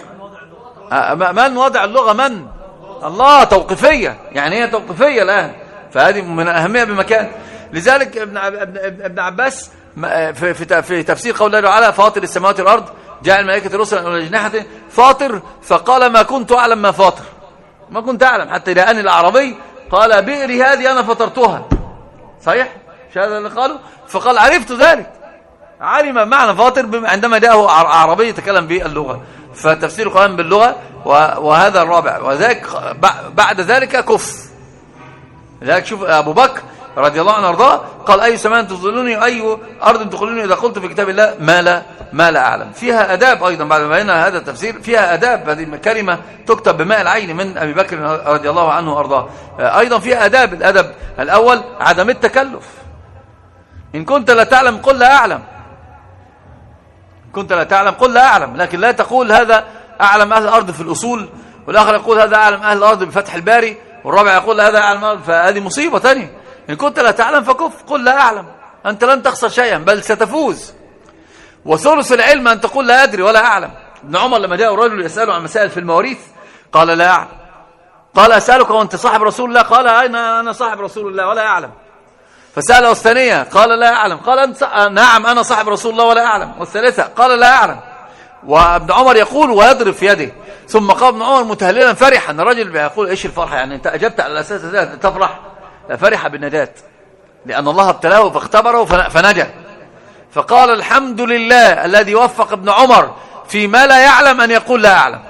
من وضع اللغة؟ من؟ الله. توقيفية، يعني هي توقيفية الآن، فهذه من أهمية بمكان. لذلك ابن ابن عباس في في تفسير قول الله تعالى فاطر السماوات والأرض جاء الملائكة رسلا أولي أجنحة فاطر، فقال ما كنت أعلم ما فاطر، ما كنت أعلم حتى جاءني الأعرابي قال بئري هذه أنا فطرتها. صحيح؟ مش هذا اللي قالوا؟ فقال عرفت ذلك، علم معنى فاطر عندما جاءه أعرابي يتكلم باللغة. فتفسير القرآن باللغة وهذا الرابع. وذلك بعد ذلك كفر. لذلك شوف أبو بكر رضي الله عنه وارضاه قال أي سماء تظلوني أي أرض تخلوني إذا قلت في كتاب الله ما لا ما لا أعلم. فيها أداب أيضا بعد ما بينا هذا التفسير، فيها أداب. هذه كلمة تكتب بماء العين من أبي بكر رضي الله عنه وارضاه. أيضا فيها أداب. الأدب الأول عدم التكلف. إن كنت لا تعلم قل لا أعلم، إن كنت لا تعلم قل لا أعلم، لكن لا تقول هذا أعلم أهل الأرض في الأصول، والآخر يقول هذا أعلم أهل الأرض بفتح الباري، والرابع يقول هذا أعلم أهل. فهذه مصيبة ثانية. إن كنت لا تعلم فكف، قل لا أعلم، أنت لن تخسر شيئا بل ستفوز. وثلث العلم أن تقول لا أدري ولا أعلم. ابن عمر لما جاء الرجل يسأله عن مسائل في المواريث قال لا أعلم. قال أسألك وأنت صاحب رسول الله؟ قال أين أنا صاحب رسول الله ولا أعلم. فسأله الثانية قال لا أعلم. قال نعم أنا صاحب رسول الله ولا أعلم. والثالثة قال لا أعلم. وابن عمر يقول ويضرب في يده. ثم قال ابن عمر متهللا فرحا. الرجل يقول إيش الفرحة يعني؟ أنت أجبت على الأساس هذا تفرح؟ فرح بالنجاة لأن الله ابتلاه فاختبره فنجا. فقال الحمد لله الذي وفق ابن عمر فيما لا يعلم أن يقول لا أعلم.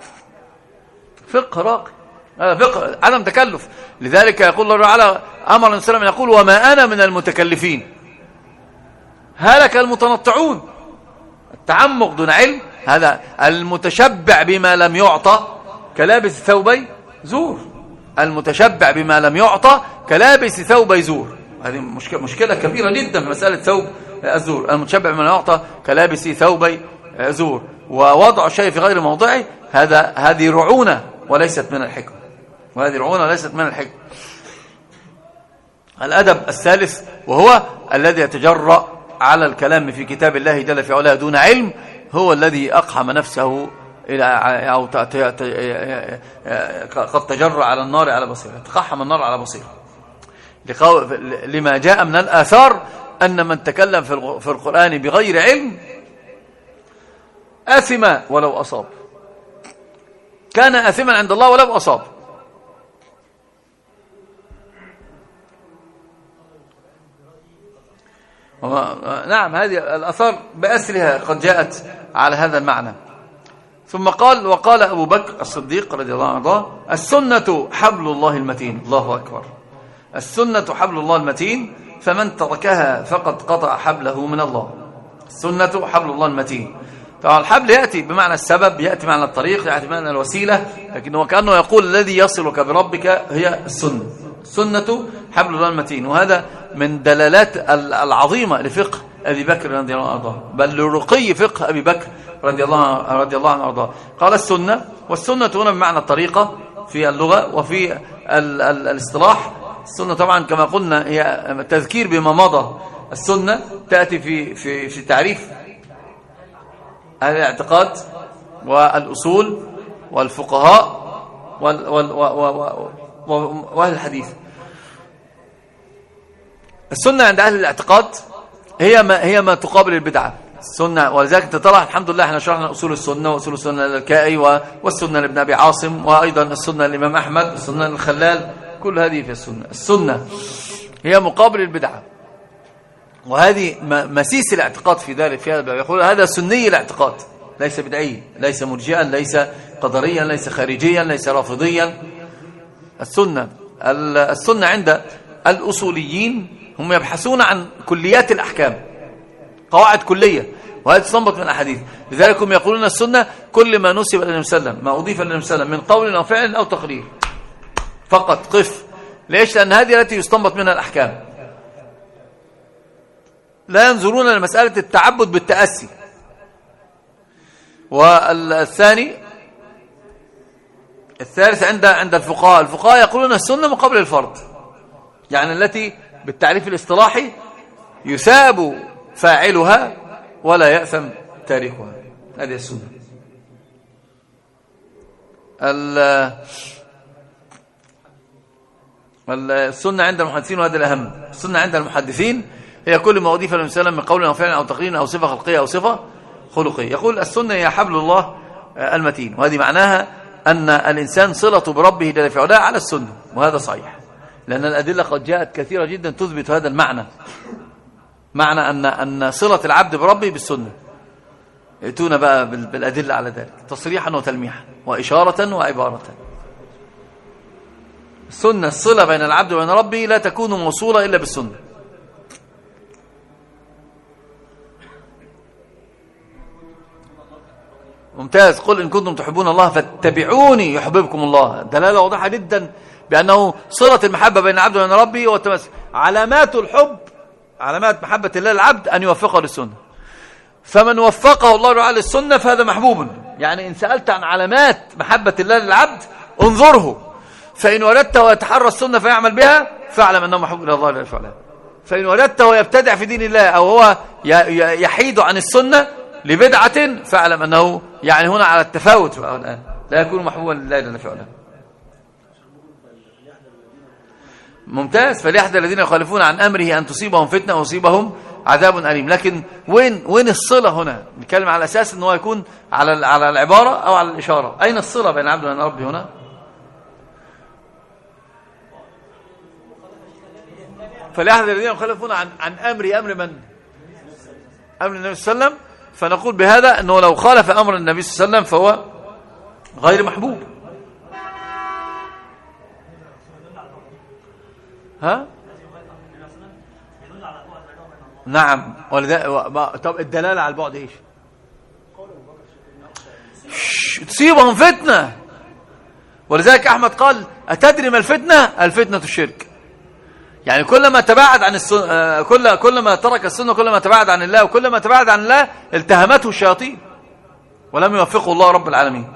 فقه راقي، هذا فقه عدم تكلف. لذلك يقول الله تعالى أمر النبي صلى الله عليه وسلم يقول وما أنا من المتكلفين. هلك المتنطعون. التعمق دون علم هذا المتشبع بما لم يعطى كلابس ثوبي زور. المتشبع بما لم يعطى كلابس ثوبي زور. هذه مشكلة, مشكلة كبيرة جدا في مسألة ثوب الزور. المتشبع بما لم يعطى كلابس ثوبي زور. ووضع شيء في غير موضعه هذا هذه رعونة وليست من الحكم. وهذه رعونة وليست من الحكم. الأدب الثالث وهو الذي يتجرأ على الكلام في كتاب الله جل في علاه دون علم، هو الذي أقحم نفسه إلى أو قد تجرأ على النار على بصيرة، تقحم النار على بصيرة. لما جاء من الآثار أن من تكلم في القرآن بغير علم آثم ولو أصاب، كان آثما عند الله ولو أصاب. نعم هذه الآثار بأسرها قد جاءت على هذا المعنى. ثم قال وقال أبو بكر الصديق رضي الله عنه السنة حبل الله المتين. الله أكبر. السنة حبل الله المتين فمن تركها فقد قطع حبله من الله. السنة حبل الله المتين. طبعا الحبل يأتي بمعنى السبب، يأتي بمعنى الطريق، يأتي بمعنى الوسيلة، لكن هو كأنه يقول الذي يصلك بربك هي السنة. السنة حبل الله المتين. وهذا من دلالات العظيمة لفقه أبي بكر رضي الله عنه، بل لرقي فقه أبي بكر رضي الله رضي الله عنه وارضاه. قال السنة، والسنة هنا بمعنى الطريقة في اللغة وفي ال ال الاصطلاح. السنة طبعا كما قلنا هي تذكير بما مضى. السنة تأتي في في في تعريف الاعتقاد والأصول والفقهاء وال وال واهل الحديث. السنة عند أهل الاعتقاد هي ما هي ما تقابل البدعة. السنة، ولذلك تطلع الحمد لله احنا شرحنا أصول السنة وأصول السنة للكائي والسنة لابن أبي عاصم، وأيضا السنة للإمام أحمد، السنة للخلال، كل هذه في السنة. السنة هي مقابل البدعة، وهذه مسيس الاعتقاد في ذلك. في هذا يقول هذا سني الاعتقاد، ليس بدعي، ليس مرجئا، ليس قدريا، ليس خارجيا، ليس رافضيا. السنة السنة عند الأصوليين هم يبحثون عن كليات الأحكام، قواعد كلية، وهذا تستنبط من الأحاديث. لذلك هم يقولون السنة كل ما نسب إلى النبي صلى الله عليه وسلم، ما أضيف إلى النبي صلى الله عليه وسلم من قول أو فعل أو تقرير فقط. قف. ليش؟ لأن هذه التي يستنبط منها الأحكام. لا ينظرون لمسألة التعبد بالتأسي. والثاني الثالث عند عند الفقهاء، الفقهاء يقولون السنة مقابل الفرض، يعني التي بالتعريف الاصطلاحي يثاب فاعلها ولا يأثم تاركها. هذه السنة. السنة عند المحدثين، وهذا الأهم، السنة عند المحدثين هي كل ما أضيف للنبي صلى الله عليه وسلم من قول أو فعل أو تقرير أو صفة خلقية أو صفة خلقية. يقول السنة هي حبل الله المتين، وهذه معناها أن الإنسان صلته بربه جل في علاه على السنة، وهذا صحيح، لأن الأدلة قد جاءت كثيرة جدا تثبت هذا المعنى، معنى أن أن صلة العبد بربه بالسنة. ائتونا بقى بالأدلة على ذلك تصريحا وتلميحا وإشارة وعبارة. السنة الصلة بين العبد وبين ربه لا تكون موصولة إلا بالسنة. ممتاز. قل إن كنتم تحبون الله فاتبعوني يحببكم الله. دلالة واضحة جدا بأنه صلة المحبة بين العبد وبين ربه والتمسك. علامات الحب، علامات محبة الله للعبد أن يوفقه للسنة، فمن وفقه الله تعالى للسنة فهذا محبوب. يعني إن سألت عن علامات محبة الله للعبد انظره، فإن وجدته يتحرى السنة فيعمل بها فاعلم أنه محبوب إلى الله لا يفعلها. فإن وجدته يبتدع في دين الله أو هو يحيد عن السنة لبدعة فاعلم أنه يعني هنا على التفاوت الآن لا يكون محبوبا لله لا يفعلها. ممتاز. فليحذر الذين يخالفون عن أمره أن تصيبهم فتنة ويصيبهم عذاب أليم. لكن وين وين الصلة هنا؟ نتكلم على أساس أنه يكون على على العبارة أو على الإشارة. أين الصلة بين العبد وبين ربه هنا؟ فليحذر الذين يخالفون عن عن أمره. أمر من؟ أمر النبي صلى الله عليه وسلم. فنقول بهذا أنه لو خالف أمر النبي صلى الله عليه وسلم فهو غير محبوب. ها؟ نعم. ولذا طب الدلالة على البعد ايش؟ تصيبهم فتنة. ولذلك أحمد قال أتدري ما الفتنة؟ الفتنة الشرك. يعني كلما تباعد عن السنة، كل كلما ترك السنة كلما تباعد عن الله، وكلما تباعد عن الله التهمته الشياطين ولم يوفقه الله رب العالمين.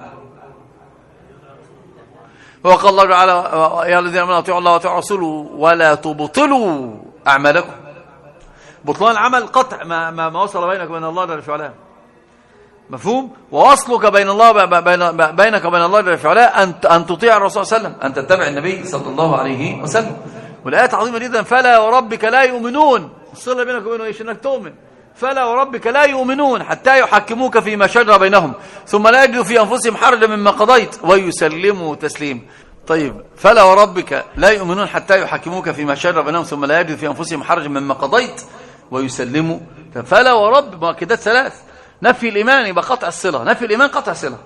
وقال الله تعالى يا الذين آمنوا اطيعوا الله واطيعوا رسوله ولا تبطلوا أعمالكم. بطلان العمل قطع ما ما, ما وصل بينك وبين الله جل وعلا. مفهوم؟ ووصلك بين الله بين بينك وبين الله جل وعلا ان ان تطيع الرسول صلى الله عليه وسلم، ان تتبع النبي صلى الله عليه وسلم. والآيات عظيمة جدا. فلا وربك لا يؤمنون. الصلة بينك وبينه ايش؟ انك تؤمن. فلا وربك لا يؤمنون حتى يحكموك فيما شجر بينهم ثم لا يجدوا في أنفسهم حرجا مما قضيت ويسلموا تسليم. طيب فلا وربك لا يؤمنون حتى يحكموك فيما شجر بينهم ثم لا يجدوا في أنفسهم حرجا مما قضيت ويسلموا. فلا ورب مؤكدات ثلاث. نفي الإيمان يبقى قطع الصلة. نفي الإيمان قطع الصلة.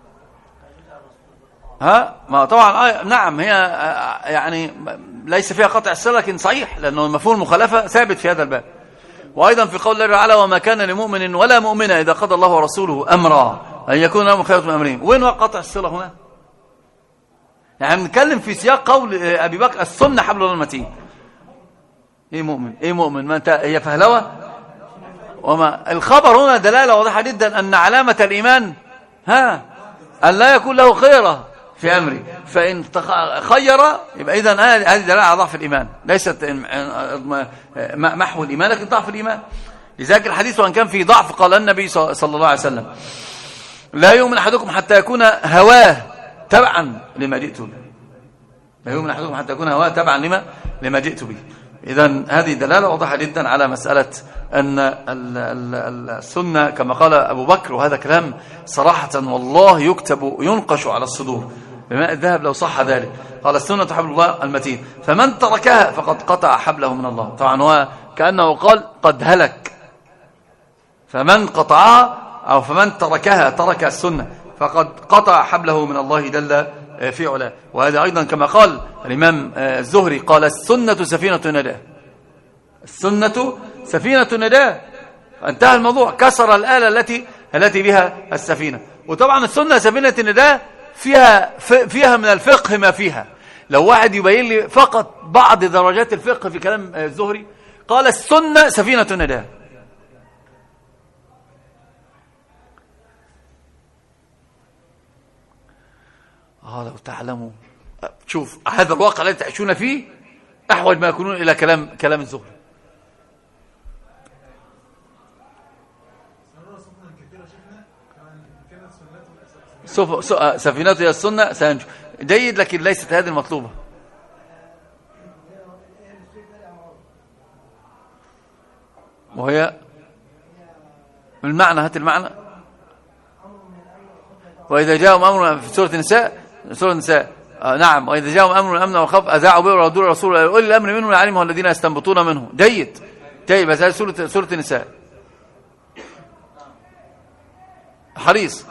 ها ما طبعا آه نعم هي آه يعني ليس فيها قطع الصلة لكن صحيح لأنه مفهوم المخالفة ثابت في هذا الباب. وأيضا في قول الله تعالى وما كان لمؤمن ولا مؤمنة إذا قضى الله ورسوله أمرا أن يكون لهم خيرة من أمرهم. وين قطع الصلة هنا؟ يعني بنتكلم في سياق قول أبي بكر السنة حبل الله المتين. إيه مؤمن؟ إيه مؤمن؟ ما أنت هي فهلوة. وما الخبر هنا دلالة واضحة جدا أن علامة الإيمان ها أن لا يكون له خيرة في أمره. فإن خير يبقى إذن هذه دلالة على ضعف الإيمان، ليست محو الإيمان لكن ضعف الإيمان. لذلك الحديث وأن كان في ضعف قال النبي صلى الله عليه وسلم لا يؤمن أحدكم حتى يكون هواه تبعا لما جئت به. لا يؤمن أحدكم حتى يكون هواه تبعا لما لما جئت به. إذن هذه دلالة واضحة جدا على مسألة أن السنة كما قال أبو بكر، وهذا كلام صراحة والله يكتب ينقش على الصدور بماء الذهب لو صح ذلك. قال السنة حبل الله المتين فمن تركها فقد قطع حبله من الله. طبعا هو كأنه قال قد هلك. فمن قطعها أو فمن تركها ترك السنة فقد قطع حبله من الله جل في علاه. وهذا أيضا كما قال الإمام الزهري قال السنة سفينة نداء. السنة سفينة نداء. فانتهى الموضوع. كسر الآلة التي التي بها السفينة. وطبعا السنة سفينة نداء فيها فيها من الفقه ما فيها. لو واحد يبين لي فقط بعض درجات الفقه في كلام الزهري قال السنة سفينة نداء. آه لو تعلموا. شوف هذا الواقع الذي تعيشون فيه أحوج ما يكونون إلى كلام كلام الزهري. سفينته هي السنة سينجو. جيد لكن ليست هذه المطلوبة. وهي المعنى هات المعنى وإذا جاءهم أمر في سورة النساء سورة النساء آه نعم وإذا جاءهم أمر الأمن والخوف أذاعوا به وردوا الرسول أولي الأمر منهم لعلمه الذين يستنبطون منه. جيد جيد بس هذه سورة سورة النساء. حريص.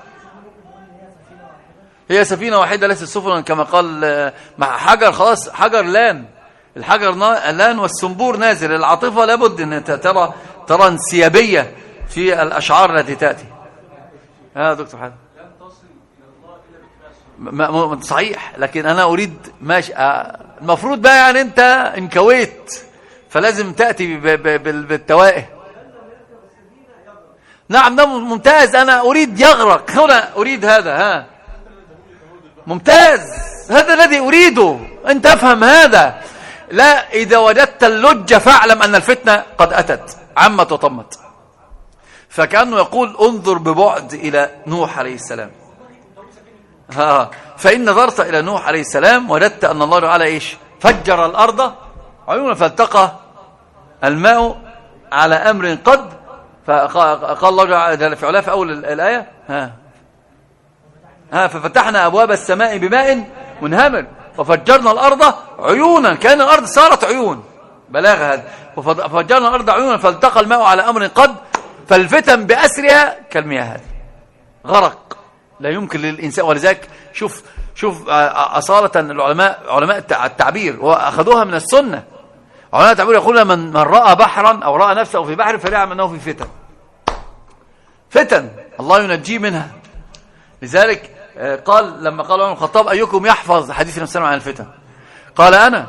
هي سفينة واحدة ليست سفنا كما قال مع حجر، خلاص حجر لان، الحجر لان والسنبور نازل. العاطفة لابد أن ترى ترى انسيابية في الأشعار التي تأتي. ها دكتور حاتم صحيح، لكن أنا أريد ماشي المفروض بقى يعني أنت انكويت فلازم تأتي بالتوائه. نعم ده ممتاز، أنا أريد يغرق هنا، أريد هذا. ها ممتاز، هذا الذي أريده، أنت أفهم هذا. لا، إذا وجدت اللج فاعلم أن الفتنة قد أتت عمت وطمت. فكأنه يقول انظر ببعد إلى نوح عليه السلام. ها فإن نظرت إلى نوح عليه السلام وجدت أن الله تعالى إيش؟ فجر الأرض عيونا فالتقى الماء على أمر قد، فقال الله تعالى في علاه في أول الآية ها ها ففتحنا أبواب السماء بماء منهمر وفجرنا الأرض عيونا، كأن الأرض صارت عيون، بلاغة هذا. وفجرنا الأرض عيونا فالتقى الماء على أمر قد، فالفتن بأسرها كالمياه هذه، غرق لا يمكن للإنسان. ولذلك شوف شوف أصالة العلماء، علماء التعبير وأخذوها من السنة. علماء التعبير يقولون من من رأى بحرا أو رأى نفسه في بحر فليعلم أنه في فتن، فتن الله ينجيه منها. لذلك قال لما قال عمر الخطاب أيكم يحفظ حديث النبي صلى الله عليه وسلم عن الفتن؟ قال أنا.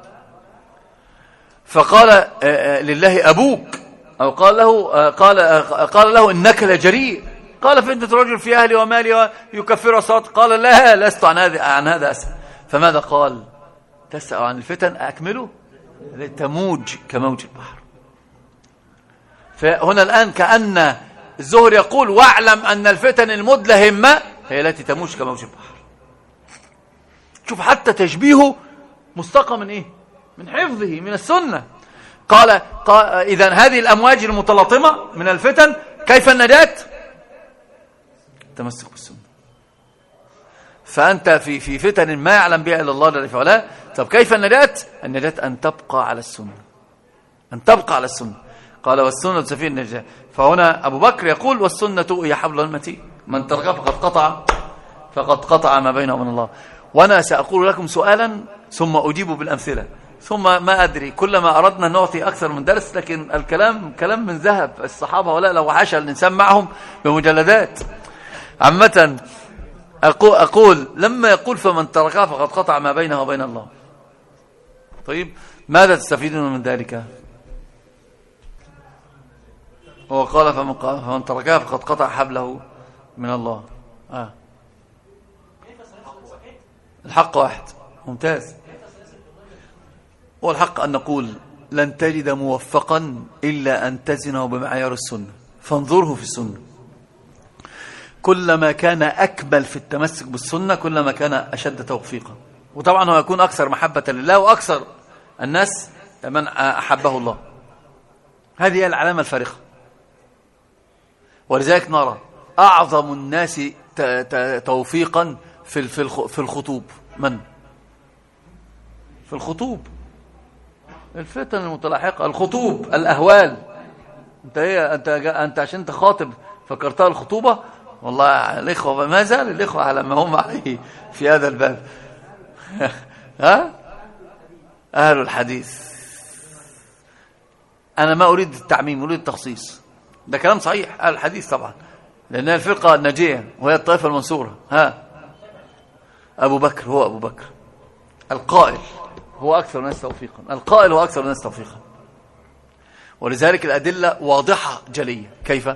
فقال لله أبوك، أو قال له قال قال له إنك لجريء. قال فتنة رجل في أهلي ومالي ويكفر الصلاة. قال لا لست عن هذا عن هذا أسأل. فماذا قال؟ تسأل عن الفتن أكمله لتموج كموج البحر. فهنا الآن كأن الزهر يقول واعلم أن الفتن المدلهمة هي التي تموج كموج البحر. شوف حتى تشبيهه مستقى من إيه؟ من حفظه من السنة. قال, قال إذن هذه الأمواج المتلاطمة من الفتن كيف النجاة؟ تمسك بالسنة. فأنت في في فتن ما يعلم بها إلا الله جل وعلا. طب كيف النجاة؟ النجاة أن تبقى على السنة، أن تبقى على السنة. قال والسنة سفير النجاة. فهنا أبو بكر يقول والسنة هي حبل المتين، من تركها فقد قطع فقد قطع ما بينه وبين الله. وأنا سأقول لكم سؤالا ثم أجيب بالأمثلة، ثم ما أدري كلما أردنا نعطي أكثر من درس، لكن الكلام كلام من ذهب. الصحابة ولا لو عاش الإنسان معهم بمجلدات. عامة أقول, أقول لما يقول فمن تركها فقد قطع ما بينه وبين الله، طيب ماذا تستفيدون من ذلك؟ هو قال فمن, فمن تركها فقد قطع حبله من الله. آه. الحق واحد. ممتاز. والحق أن نقول لن تجد موفقا إلا أن تزنه بمعيار السنة، فانظره في السنة. كلما كان أكمل في التمسك بالسنة كلما كان أشد توفيقا، وطبعا هو يكون أكثر محبة لله وأكثر الناس من أحبه الله. هذه هي العلامة الفارقة. ولذلك نرى أعظم الناس توفيقا في في الخطوب. من؟ في الخطوب، الفتن المتلاحقة، الخطوب، الأهوال. أنت إيه؟ أنت أنت عشان تخاطب فكرتها الخطوبة؟ والله الإخوة ما زال الإخوة على ما هم عليه في هذا الباب. ها؟ أهل الحديث. أنا ما أريد التعميم، أريد التخصيص. ده كلام صحيح، أهل الحديث طبعا، لأنها الفرقة الناجية وهي الطائفة المنصورة. ها؟ أبو بكر هو أبو بكر القائل هو أكثر الناس توفيقا، القائل هو أكثر الناس توفيقا. ولذلك الأدلة واضحة جلية. كيف؟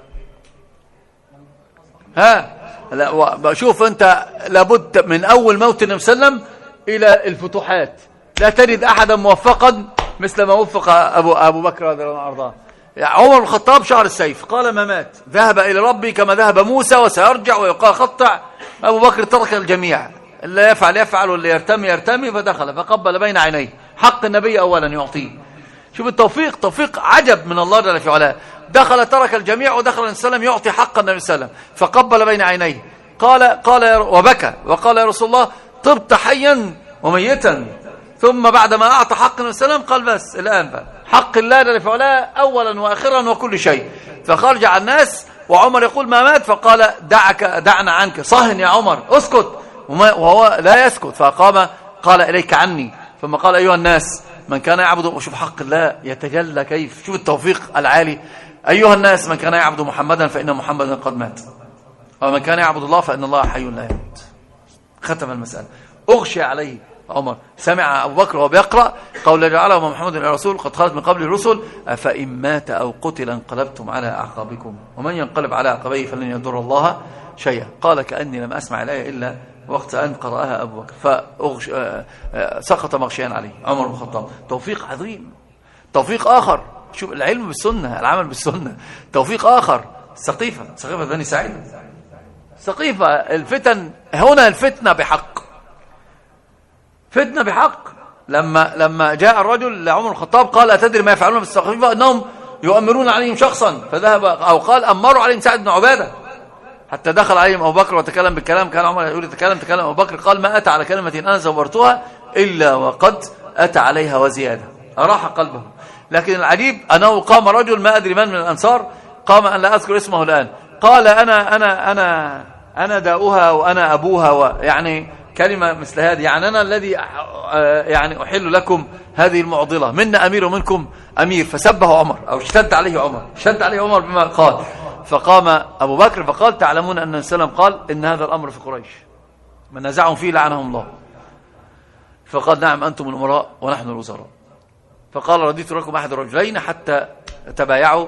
ها؟ لا شوف أنت لابد من أول موت النبي صلى الله عليه وسلم إلى الفتوحات لا تجد أحدا موفقا مثل ما وفق أبو, أبو بكر رضي الله عنه. عمر بن الخطاب شعر السيف، قال ما مات، ذهب إلى ربي كما ذهب موسى وسيرجع ويقال خطع. أبو بكر ترك الجميع، اللي يفعل يفعل واللي يرتمي يرتمي، فدخل فقبل بين عينيه حق النبي أولا يعطيه. شوف التوفيق، توفيق عجب من الله جل في علاه. دخل ترك الجميع ودخل النبي صلى الله عليه وسلم يعطي حق النبي صلى الله عليه وسلم، فقبل بين عينيه قال قال وبكى وقال يا رسول الله طبت حيا وميتا. ثم بعد ما أعطى حق النبي صلى الله عليه وسلم قال بس الآن بقى حق الله جل في علاه أولا وآخرا وكل شيء. فخرج على الناس وعمر يقول ما مات، فقال دعك دعنا عنك، صهن يا عمر اسكت، وهو لا يسكت. فقام قال إليك عني، ثم قال أيها الناس من كان يعبد، وشوف حق الله يتجلى كيف، شوف التوفيق العالي، أيها الناس من كان يعبد محمدا فإن محمدا قد مات، ومن كان يعبد الله فإن الله حي لا يموت. ختم المسألة. أغشي عليه عمر، سمع أبو بكر وهو بيقرأ قول جعله محمد الرسول قد خلت من قبل الرسل أفإن مات أو قتل انقلبتم على أعقابكم ومن ينقلب على عقبيه فلن يضر الله شيئا. قال كأني لم أسمع الآية إلا وقت أن قرأها أبو بكر فسقط مغشيا عليه عمر بن الخطاب. توفيق عظيم. توفيق آخر، شوف العلم بالسنة، العمل بالسنة. توفيق آخر سقيفة، سقيفة بني سعيد، سقيفة. الفتن هنا، الفتنة بحق، فتنة بحق. لما لما جاء الرجل لعمر الخطاب قال أتدري ما يفعلون بالسقيفة؟ أنهم يؤمرون عليهم شخصا، فذهب أو قال أمروا عليهم سعد بن عبادة، حتى دخل عليهم أبو بكر وتكلم بالكلام. كان عمر يقول تكلم تكلم أبو بكر قال ما أتى على كلمة أنا زورتها إلا وقد أتى عليها وزيادة، أراح قلبه. لكن العجيب أنه قام رجل ما أدري من من الأنصار، قام أن لا أذكر اسمه الآن، قال أنا أنا أنا أنا داؤها وأنا أبوها، ويعني كلمة مثل هذه، يعني أنا الذي يعني أحل لكم هذه المعضلة، منا أمير ومنكم أمير. فسبه عمر أو اشتد عليه عمر، اشتد عليه عمر بما قال. فقام أبو بكر فقال تعلمون أن النبي صلى الله عليه وسلم قال إن هذا الأمر في قريش من نزعهم فيه لعنهم الله. فقال نعم أنتم الأمراء ونحن الوزراء. فقال رضيت لكم أحد الرجلين حتى تبايعوا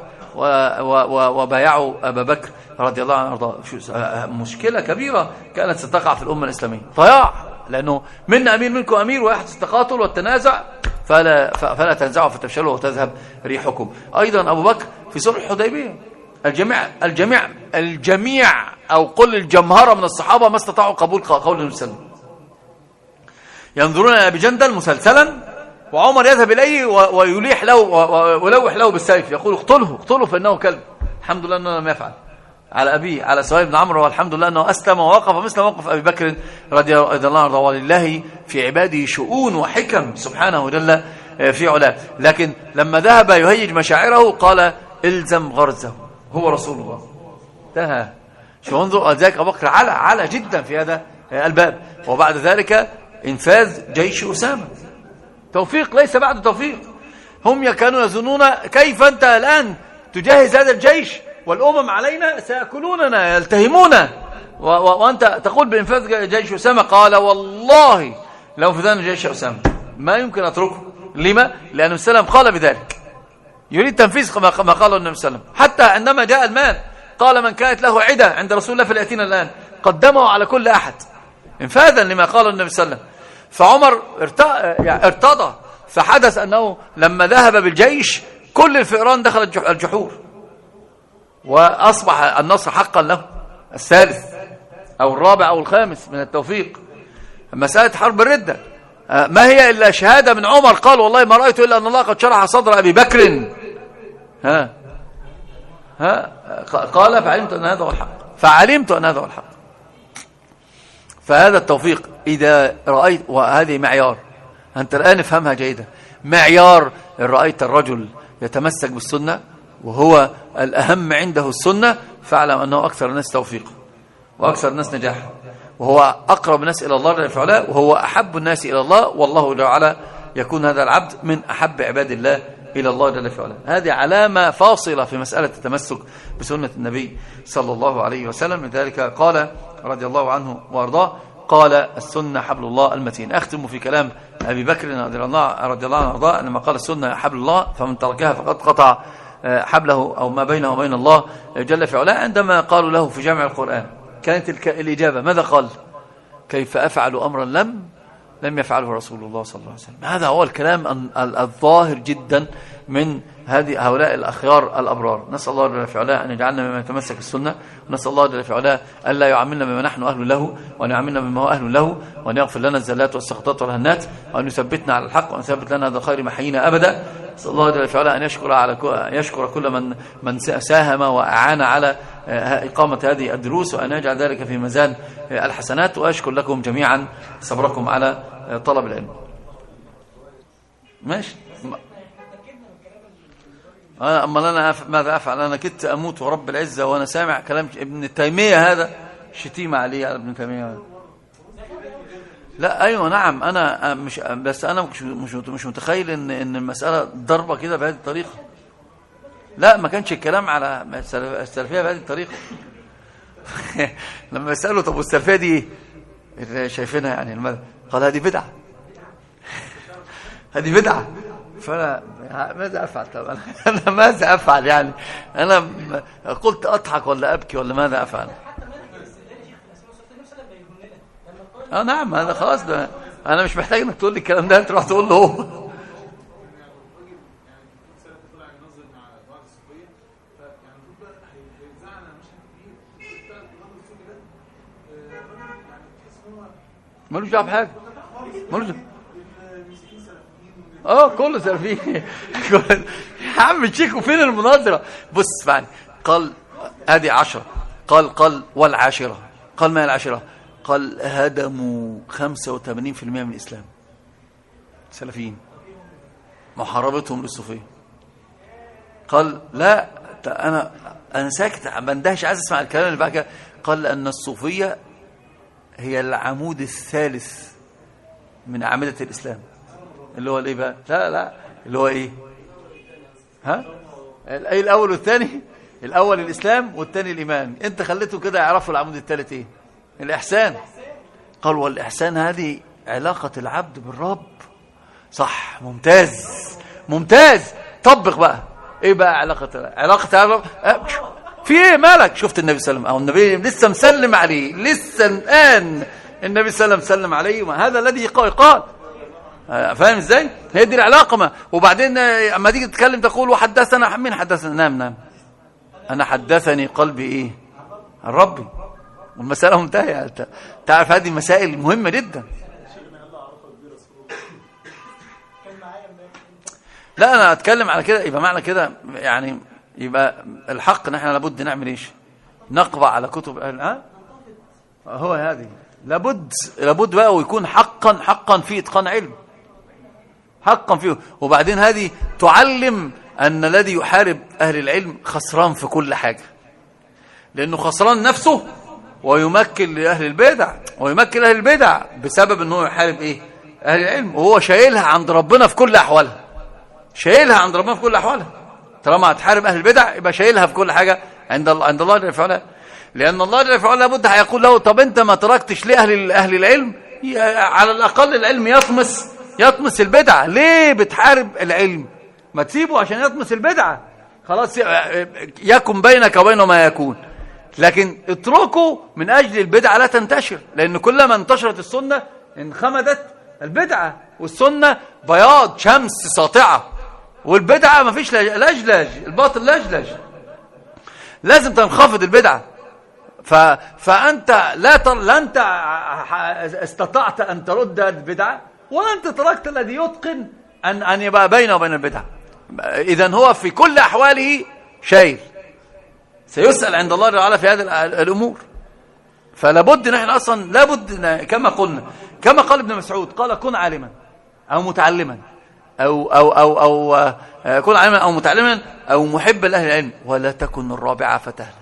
وبايعوا أبا بكر رضي الله عنه وارضاه. مشكلة كبيرة كانت ستقع في الأمة الإسلامية، ضياع، لأنه منا أمير منكم أمير ويحدث التقاتل والتنازع، فلا, فلا تنزعوا فتفشلوا وتذهب ريحكم. أيضا أبو بكر في صلح الحديبية الجميع الجميع الجميع أو قل الجمهرة من الصحابة ما استطاعوا قبول قول النبي صلى الله عليه وسلم، ينظرون إلى أبي جندل مسلسلا وعمر يذهب إليه ويليح له ويلوح له بالسيف، يقول اقتله اقتله فإنه كلب. الحمد لله أنه لم يفعل على أبيه على سهيل بن عمرو، والحمد لله أنه أسلم ووقف مثل موقف أبي بكر رضي الله عنه. ولله في عباده شؤون وحكم سبحانه جل في علاه. لكن لما ذهب يهيج مشاعره قال الزم غرزه، هو رسول الله. انتهى. شو انظر ذلك أبو بكر على على جدا في هذا الباب. وبعد ذلك انفاذ جيش أسامة. توفيق ليس بعد توفيق. هم كانوا يظنون كيف أنت الآن تجهز هذا الجيش والأمم علينا سيأكلوننا يلتهمون، وأنت تقول بإنفاذ جيش أسامة. قال والله لو فذان جيش أسامة ما يمكن أتركه. لما؟ لأن السلام قال بذلك، يريد تنفيذ ما قاله النبي صلى الله عليه وسلم. حتى عندما جاء المال قال من كانت له عدة عند رسول الله فليأتينا الآن، قدمه على كل أحد انفاذا لما قاله النبي صلى الله عليه وسلم. فعمر ارتضى، فحدث أنه لما ذهب بالجيش كل الفئران دخلت الجحور وأصبح النصر حقا له. الثالث أو الرابع أو الخامس من التوفيق مسألة حرب الردة، ما هي إلا شهادة من عمر قال والله ما رأيت إلا أن الله قد شرح صدر أبي بكر. ها ها قال فعلمت أن هذا هو الحق، فعلمت أن هذا هو الحق. فهذا التوفيق إذا رأيت، وهذه معيار أنت الآن افهمها جيدا، معيار إن رأيت الرجل يتمسك بالسنة وهو الأهم عنده السنة فاعلم أنه أكثر الناس توفيقا وأكثر الناس نجاحا، وهو أقرب الناس إلى الله جل في علاه، وهو أحب الناس إلى الله، والله جل وعلا يكون هذا العبد من أحب عباد الله إلى الله جل في علاه. هذه علامة فاصلة في مسألة التمسك بسنة النبي صلى الله عليه وسلم. لذلك قال رضي الله عنه وارضاه قال السنة حبل الله المتين. أختم في كلام أبي بكر رضي الله عنه وارضاه لما قال السنة حبل الله فمن تركها فقد قطع حبله أو ما بينه وبين الله جل في علاه. عندما قالوا له في جامع القرآن كانت الإجابة ماذا قال؟ كيف أفعل أمرا لم لم يفعله رسول الله صلى الله عليه وسلم. هذا هو الكلام الظاهر جدا من هذه هؤلاء الأخيار الأبرار. نسأل الله جل في علاه أن يجعلنا مما يتمسك السنة، ونسأل الله جل في علاه ألا يعاملنا بما نحن أهل له، وأن يعاملنا بما هو أهل له، وأن يغفر لنا الزلات والسقطات والهنات، وأن يثبتنا على الحق، وأن يثبت لنا هذا الخير ما حيينا أبدا. نسأل الله جل في علاه أن يشكر على يشكر كل من من ساهم وأعان على إقامة هذه الدروس، وأن يجعل ذلك في ميزان الحسنات. وأشكر لكم جميعا صبركم على طلب العلم. ماشي. أما أنا أف... ماذا أفعل؟ أنا كدت أموت ورب العزة وأنا سامع كلام ابن تيمية هذا شتيمة عليه على ابن تيمية هذا. لا أيوة نعم، أنا مش بس أنا مش مش مش متخيل إن إن المسألة ضربة كده بهذه الطريقة. لا ما كانش الكلام على السلفية بهذه الطريقة. لما يسألوا طب والسلفية دي اللي شايفينها يعني المدى، قال هذه بدعة. هذه بدعة. فأنا ماذا أفعل؟ طب أنا ماذا أفعل يعني؟ أنا قلت أضحك ولا أبكي ولا ماذا أفعل؟ اه نعم هذا خلاص، ده انا مش محتاج انك تقول لي الكلام ده، انت تروح تقول له هو. ملوش دعوه بحاجه، ملوش اه كله سلفي. يا عم تشيكوا فين المناظره؟ بص اسمعني، قال هذه عشرة، قال قال والعاشره، قال ما هي العاشره؟ قال هدموا خمسة وثمانين بالمئة من الإسلام سلفيين، محاربتهم للصوفية. قال لا أنا أنا ساكت ما اندهش، عايز أسمع الكلام اللي بعد كده. قال أن الصوفية هي العمود الثالث من أعمدة الإسلام، اللي هو الإيه بقى؟ لا لا اللي هو إيه؟ ها؟ الأي الأول والثاني؟ الأول الإسلام والثاني الإيمان. أنت خليته كده يعرفوا العمود الثالث إيه؟ الإحسان. قال والإحسان هذه علاقة العبد بالرب. صح، ممتاز ممتاز. طبق بقى ايه بقى علاقة علاقة الرب؟ في ايه مالك؟ شفت النبي صلى الله عليه وسلم، او النبي لسه مسلم عليه، لسه الآن النبي صلى الله عليه وسلم مسلم عليه، وما هذا الذي قال. فاهم ازاي؟ هي دي العلاقة. ما وبعدين اما تيجي تتكلم تقول وحدثنا، مين حدثنا؟ نعم نعم انا حدثني قلبي ايه؟ الربي. والمسألة منتهية. تعرف هذه مسائل مهمة جدا. لا أنا أتكلم على كده، يبقى معنى كده يعني يبقى الحق نحن لابد نعمل إيش؟ نقبع على كتب أهل ها؟ هو هذه لابد لابد بقى ويكون حقا حقا في إتقان علم، حقا فيه. وبعدين هذه تعلم أن الذي يحارب أهل العلم خسران في كل حاجة، لأنه خسران نفسه ويمكن لأهل البدع، ويمكن أهل البدع بسبب أنه يحارب إيه؟ أهل العلم، وهو شايلها عند ربنا في كل أحوالها، شايلها عند ربنا في كل أحوالها. طالما هتحارب أهل البدع يبقى شايلها في كل حاجة عند الله، عند الله جل وعلا. لأن الله جل وعلا لابد هيقول له طب أنت ما تركتش لأهل أهل العلم؟ على الأقل العلم يطمس يطمس البدع، ليه بتحارب العلم؟ ما تسيبه عشان يطمس البدع، خلاص يكن بينك وبينه ما يكون. لكن اتركه من أجل البدعة لا تنتشر، لأن كلما انتشرت السنة انخمدت البدعة، والسنة بياض شمس ساطعة، والبدعة ما فيش لجلج، الباطل لجلج، لازم تنخفض البدعة. ف... فأنت لا تر... لا أنت استطعت أن ترد البدعة، ولا أنت تركت الذي يتقن أن أن يبقى بينه وبين البدعة. إذن هو في كل أحواله شايل، سيسأل عند الله تعالى في هذه الأمور. فلابد نحن أصلا لابد كما قلنا، كما قال ابن مسعود، قال كن عالما أو متعلما أو أو أو أو كن عالما أو متعلما أو محبا لأهل العلم، ولا تكن الرابعة فتهلك.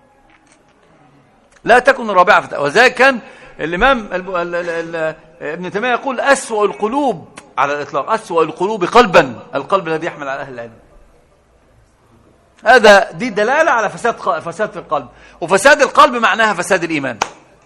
لا تكن الرابعة فتهلك. وذلك كان الإمام ابن تيمية يقول أسوأ القلوب على الإطلاق، أسوأ القلوب قلبا القلب الذي يحمل على أهل العلم. هذا دي دلالة على فساد فساد في القلب، وفساد القلب معناها فساد الإيمان.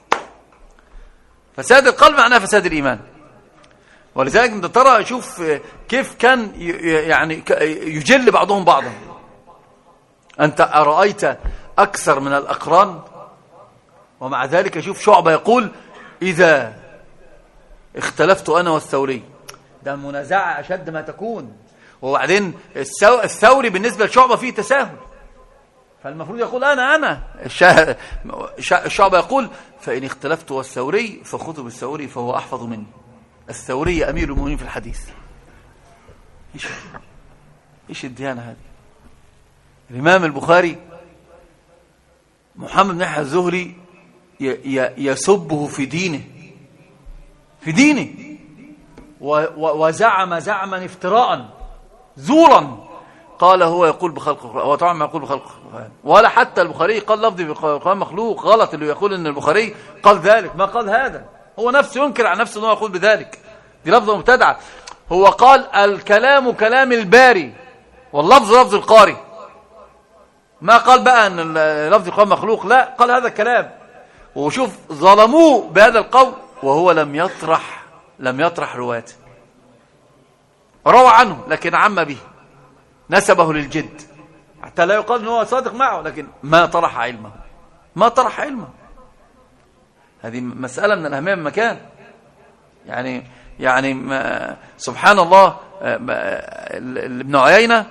فساد القلب معناها فساد الإيمان. ولذلك انت ترى شوف كيف كان يعني يجل بعضهم بعضا. أنت أرأيت أكثر من الأقران، ومع ذلك شوف شعبة يقول إذا اختلفت أنا والثوري، ده منازعة أشد ما تكون. وبعدين الثوري بالنسبة لشعبة فيه تساهل، فالمفروض يقول أنا أنا الشعبة يقول فإن اختلفت والثوري فخذوا بالثوري فهو أحفظ مني. الثوري أمير المؤمنين في الحديث. إيش إيش الديانة هذه؟ الإمام البخاري محمد بن يحيى الزهري يسبه في دينه في دينه وزعم زعما افتراء زورا. قال هو يقول بخلق القرآن، هو طبعا ما يقول بخلق القرآن، ولا حتى البخاري قال لفظ القرآن مخلوق. غلط اللي يقول ان البخاري قال ذلك، ما قال هذا، هو نفسه ينكر عن نفسه انه يقول بذلك، دي لفظه مبتدعه. هو قال الكلام كلام الباري واللفظ لفظ القاري، ما قال بقى ان لفظ القرآن مخلوق، لا، قال هذا الكلام. وشوف ظلموه بهذا القول وهو لم يطرح لم يطرح روايته، روى عنه لكن عم به، نسبه للجد حتى لا يقال انه صادق معه، لكن ما طرح علمه، ما طرح علمه. هذه مسألة من الأهمية من مكان. يعني يعني ما سبحان الله، ابن عيينة،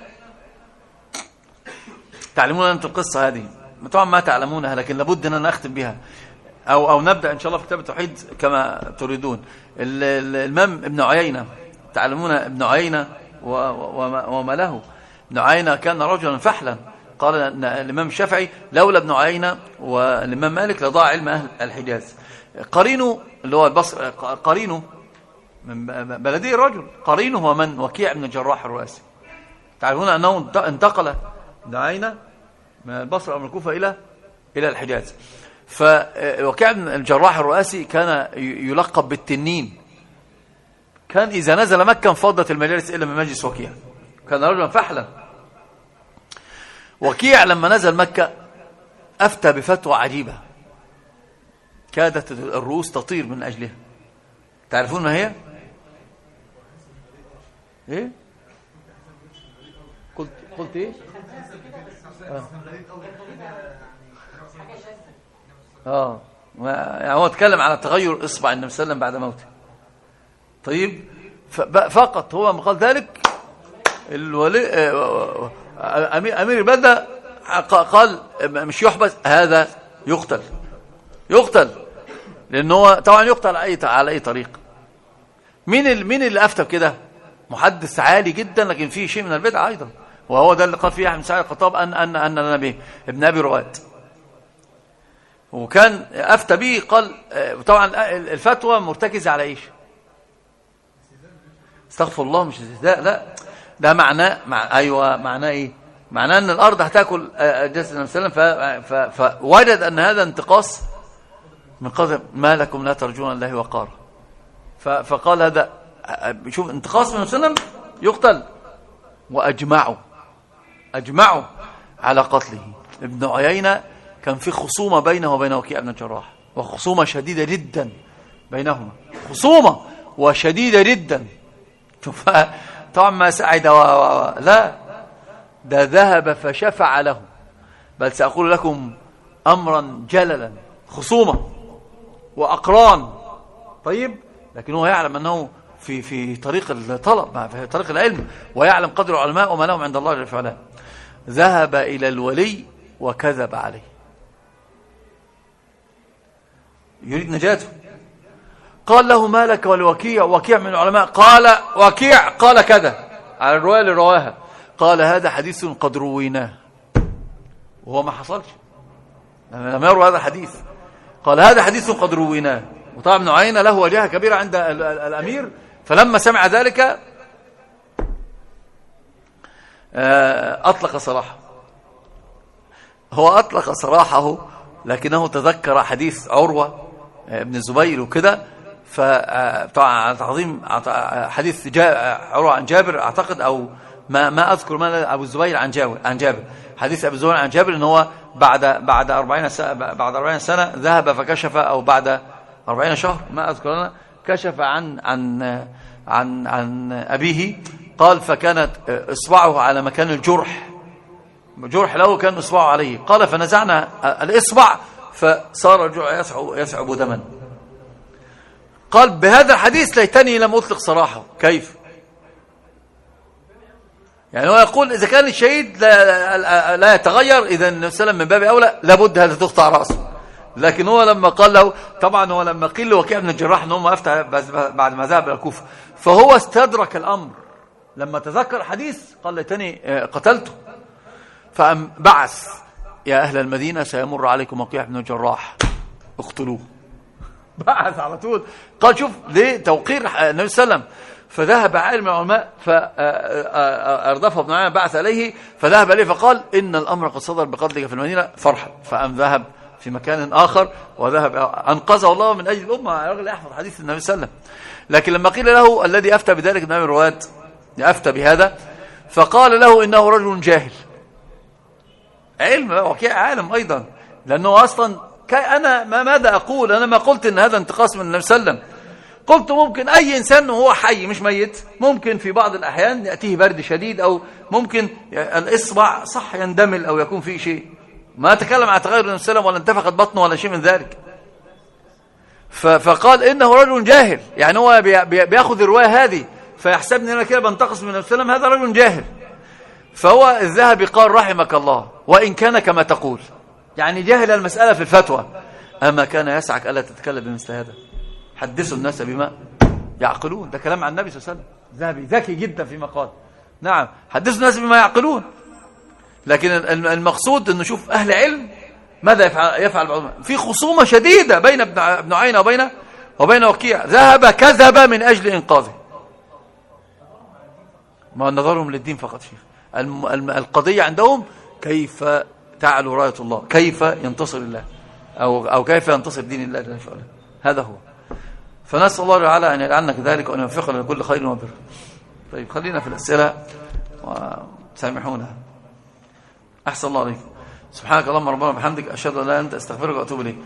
تعلمون أنتم القصة هذه طبعا ما تعلمونها، لكن لابد أن نختم بها أو أو نبدأ إن شاء الله في كتاب التوحيد كما تريدون. الإمام ابن عيينة، تعلمون ابن عيينة وما له. ابن عيينة كان رجلا فحلا، قال الإمام الشافعي لولا ابن عيينة والإمام مالك لضاع علم أهل الحجاز. قرينه اللي هو البصر، قرينه من بلدي الرجل، قرينه هو من؟ وكيع بن الجراح الرؤاسي. تعرفون أنه انتقل ابن عيينة من البصرة أو من الكوفة إلى إلى الحجاز. فوكيع بن الجراح الرؤاسي كان يلقب بالتنين، كان إذا نزل مكة انفضت المجالس إلا من مجلس وكيع، كان رجلا فحلا. وكيع لما نزل مكة أفتى بفتوى عجيبة كادت الرؤوس تطير من أجلها. تعرفون ما هي؟ إيه؟ قلت قلت إيه؟ آه, آه. يعني هو اتكلم على تغير إصبع النبي صلى الله عليه وسلم بعد موته. طيب، فقط هو قال ذلك الولي أمير, أمير البلدة قال مش يحبس، هذا يقتل يقتل لأنه هو طبعا يقتل على أي على أي طريق. مين مين اللي أفتى كده؟ محدث عالي جدا لكن فيه شيء من البدعة أيضا، وهو ده اللي قال فيه أحمد سعيد الخطاب أن أن أن النبي ابن أبي رواد، وكان أفتى به. قال طبعا الفتوى مرتكزة على إيش؟ استغفر الله، مش استهزاء، لا، ده معناه مع أيوة معناه إيه؟ معناه أن الأرض هتاكل جسد النبي صلى الله عليه وسلم. فوجد أن هذا انتقاص من قدر ما لكم لا ترجون الله وقارا. فقال هذا شوف انتقاص من النبي صلى الله عليه وسلم يقتل. وأجمعوا أجمعوا على قتله. ابن عيينة كان في خصومة بينه وبين وكيع بن الجراح، وخصومة شديدة جدا بينهما، خصومة وشديدة جدا. شوف طبعا ما سعد و... و... لا، ده ذهب فشفع له. بل سأقول لكم أمرا جللا، خصومة وأقران. طيب، لكن هو يعلم أنه في في طريق الطلب، في طريق العلم، ويعلم قدر العلماء وما لهم عند الله جل وعلا. ذهب إلى الولي وكذب عليه، يريد نجاته. قال له ما لك ولوكيع؟ وكيع من العلماء. قال وكيع قال كذا على الرواية اللي رواها، قال هذا حديث قد رويناه، وهو ما حصلش، لم يروى هذا الحديث. قال هذا حديث قد رويناه. وطبعا ابن عيينة له وجاهة كبيرة عند الأمير، فلما سمع ذلك أطلق سراحه. هو أطلق سراحه، لكنه تذكر حديث عروة ابن الزبير وكده، فطبعا تعظيم حديث عروة عن جابر أعتقد، أو ما ما أذكر ما أبو الزبير عن جابر عن جابر حديث أبو الزبير عن جابر إن هو بعد بعد أربعين سنة بعد أربعين سنة ذهب فكشف، أو بعد أربعين شهر ما أذكر أنا، كشف عن عن عن عن أبيه. قال فكانت إصبعه على مكان الجرح، جرح له كان إصبعه عليه. قال فنزعنا الإصبع فصار الجرح يسعب يسعب دما. قال بهذا الحديث ليتني لم أطلق سراحه. كيف؟ يعني هو يقول إذا كان الشهيد لا, لا يتغير، إذا النبي صلى الله عليه وسلم من باب أولى لابد هذا تقطع رأسه. لكن هو لما قال له، طبعا هو لما قيل له وكيع بن الجراح ان هو ما افتى بعد ما ذهب الى الكوفه، فهو استدرك الامر لما تذكر الحديث، قال ليتني قتلته. فبعث يا اهل المدينه سيمر عليكم وكيع بن الجراح اقتلوه. بعث على طول. قال شوف ليه توقير النبي صلى الله عليه وسلم. فذهب عالم العلماء فأردفه ابن عيينة بعث إليه فذهب إليه فقال إن الأمر قد صدر بقتلك في المدينة فرحا. فأم ذهب في مكان آخر وذهب أنقذه الله من أجل الأمة. رجل يحفظ حديث النبي صلى الله عليه وسلم. لكن لما قيل له الذي أفتى بذلك من الرواة أفتى بهذا فقال له إنه رجل جاهل. علم وكيع عالم أيضا لأنه أصلا أنا ما ماذا أقول؟ أنا ما قلت إن هذا انتقاص من النبي صلى الله عليه وسلم. قلت ممكن أي إنسان وهو حي مش ميت ممكن في بعض الأحيان يأتيه برد شديد أو ممكن الإصبع صح يندمل أو يكون فيه شيء. ما تكلم عن تغير النبي صلى الله عليه وسلم ولا انتفخت بطنه ولا شيء من ذلك. فقال إنه رجل جاهل يعني هو بيأخذ الرواية هذه فيحسبني أنا كده بنتقص من النبي صلى الله عليه وسلم. هذا رجل جاهل. فهو الذهبي قال رحمك الله وإن كان كما تقول يعني جاهل المسألة في الفتوى أما كان يسعك ألا تتكلم بمثل هذا. حدثوا الناس بما يعقلون. ده كلام عن النبي صلى الله عليه وسلم. ذهبي ذكي جدا فيما قال. نعم حدثوا الناس بما يعقلون. لكن المقصود أن نشوف أهل علم ماذا يفعل, يفعل بعضهم. في خصومة شديدة بين ابن عيينة وبين وبين وكيع ذهب كذب من أجل إنقاذه. ما نظرهم للدين فقط شيخ. القضية عندهم كيف تعلو راية الله كيف ينتصر الله أو, أو كيف ينتصر دين الله جل وعلا. هذا هو. فنسأل الله تعالى أن يجعلنا كذلك وأن يوفقنا لكل خير وبر. طيب خلينا في الأسئلة وسامحونا. أحسن الله عليكم. سبحانك اللهم ربنا وبحمدك أشهد أن لا إله إلا أنت أستغفرك وأتوب إليك.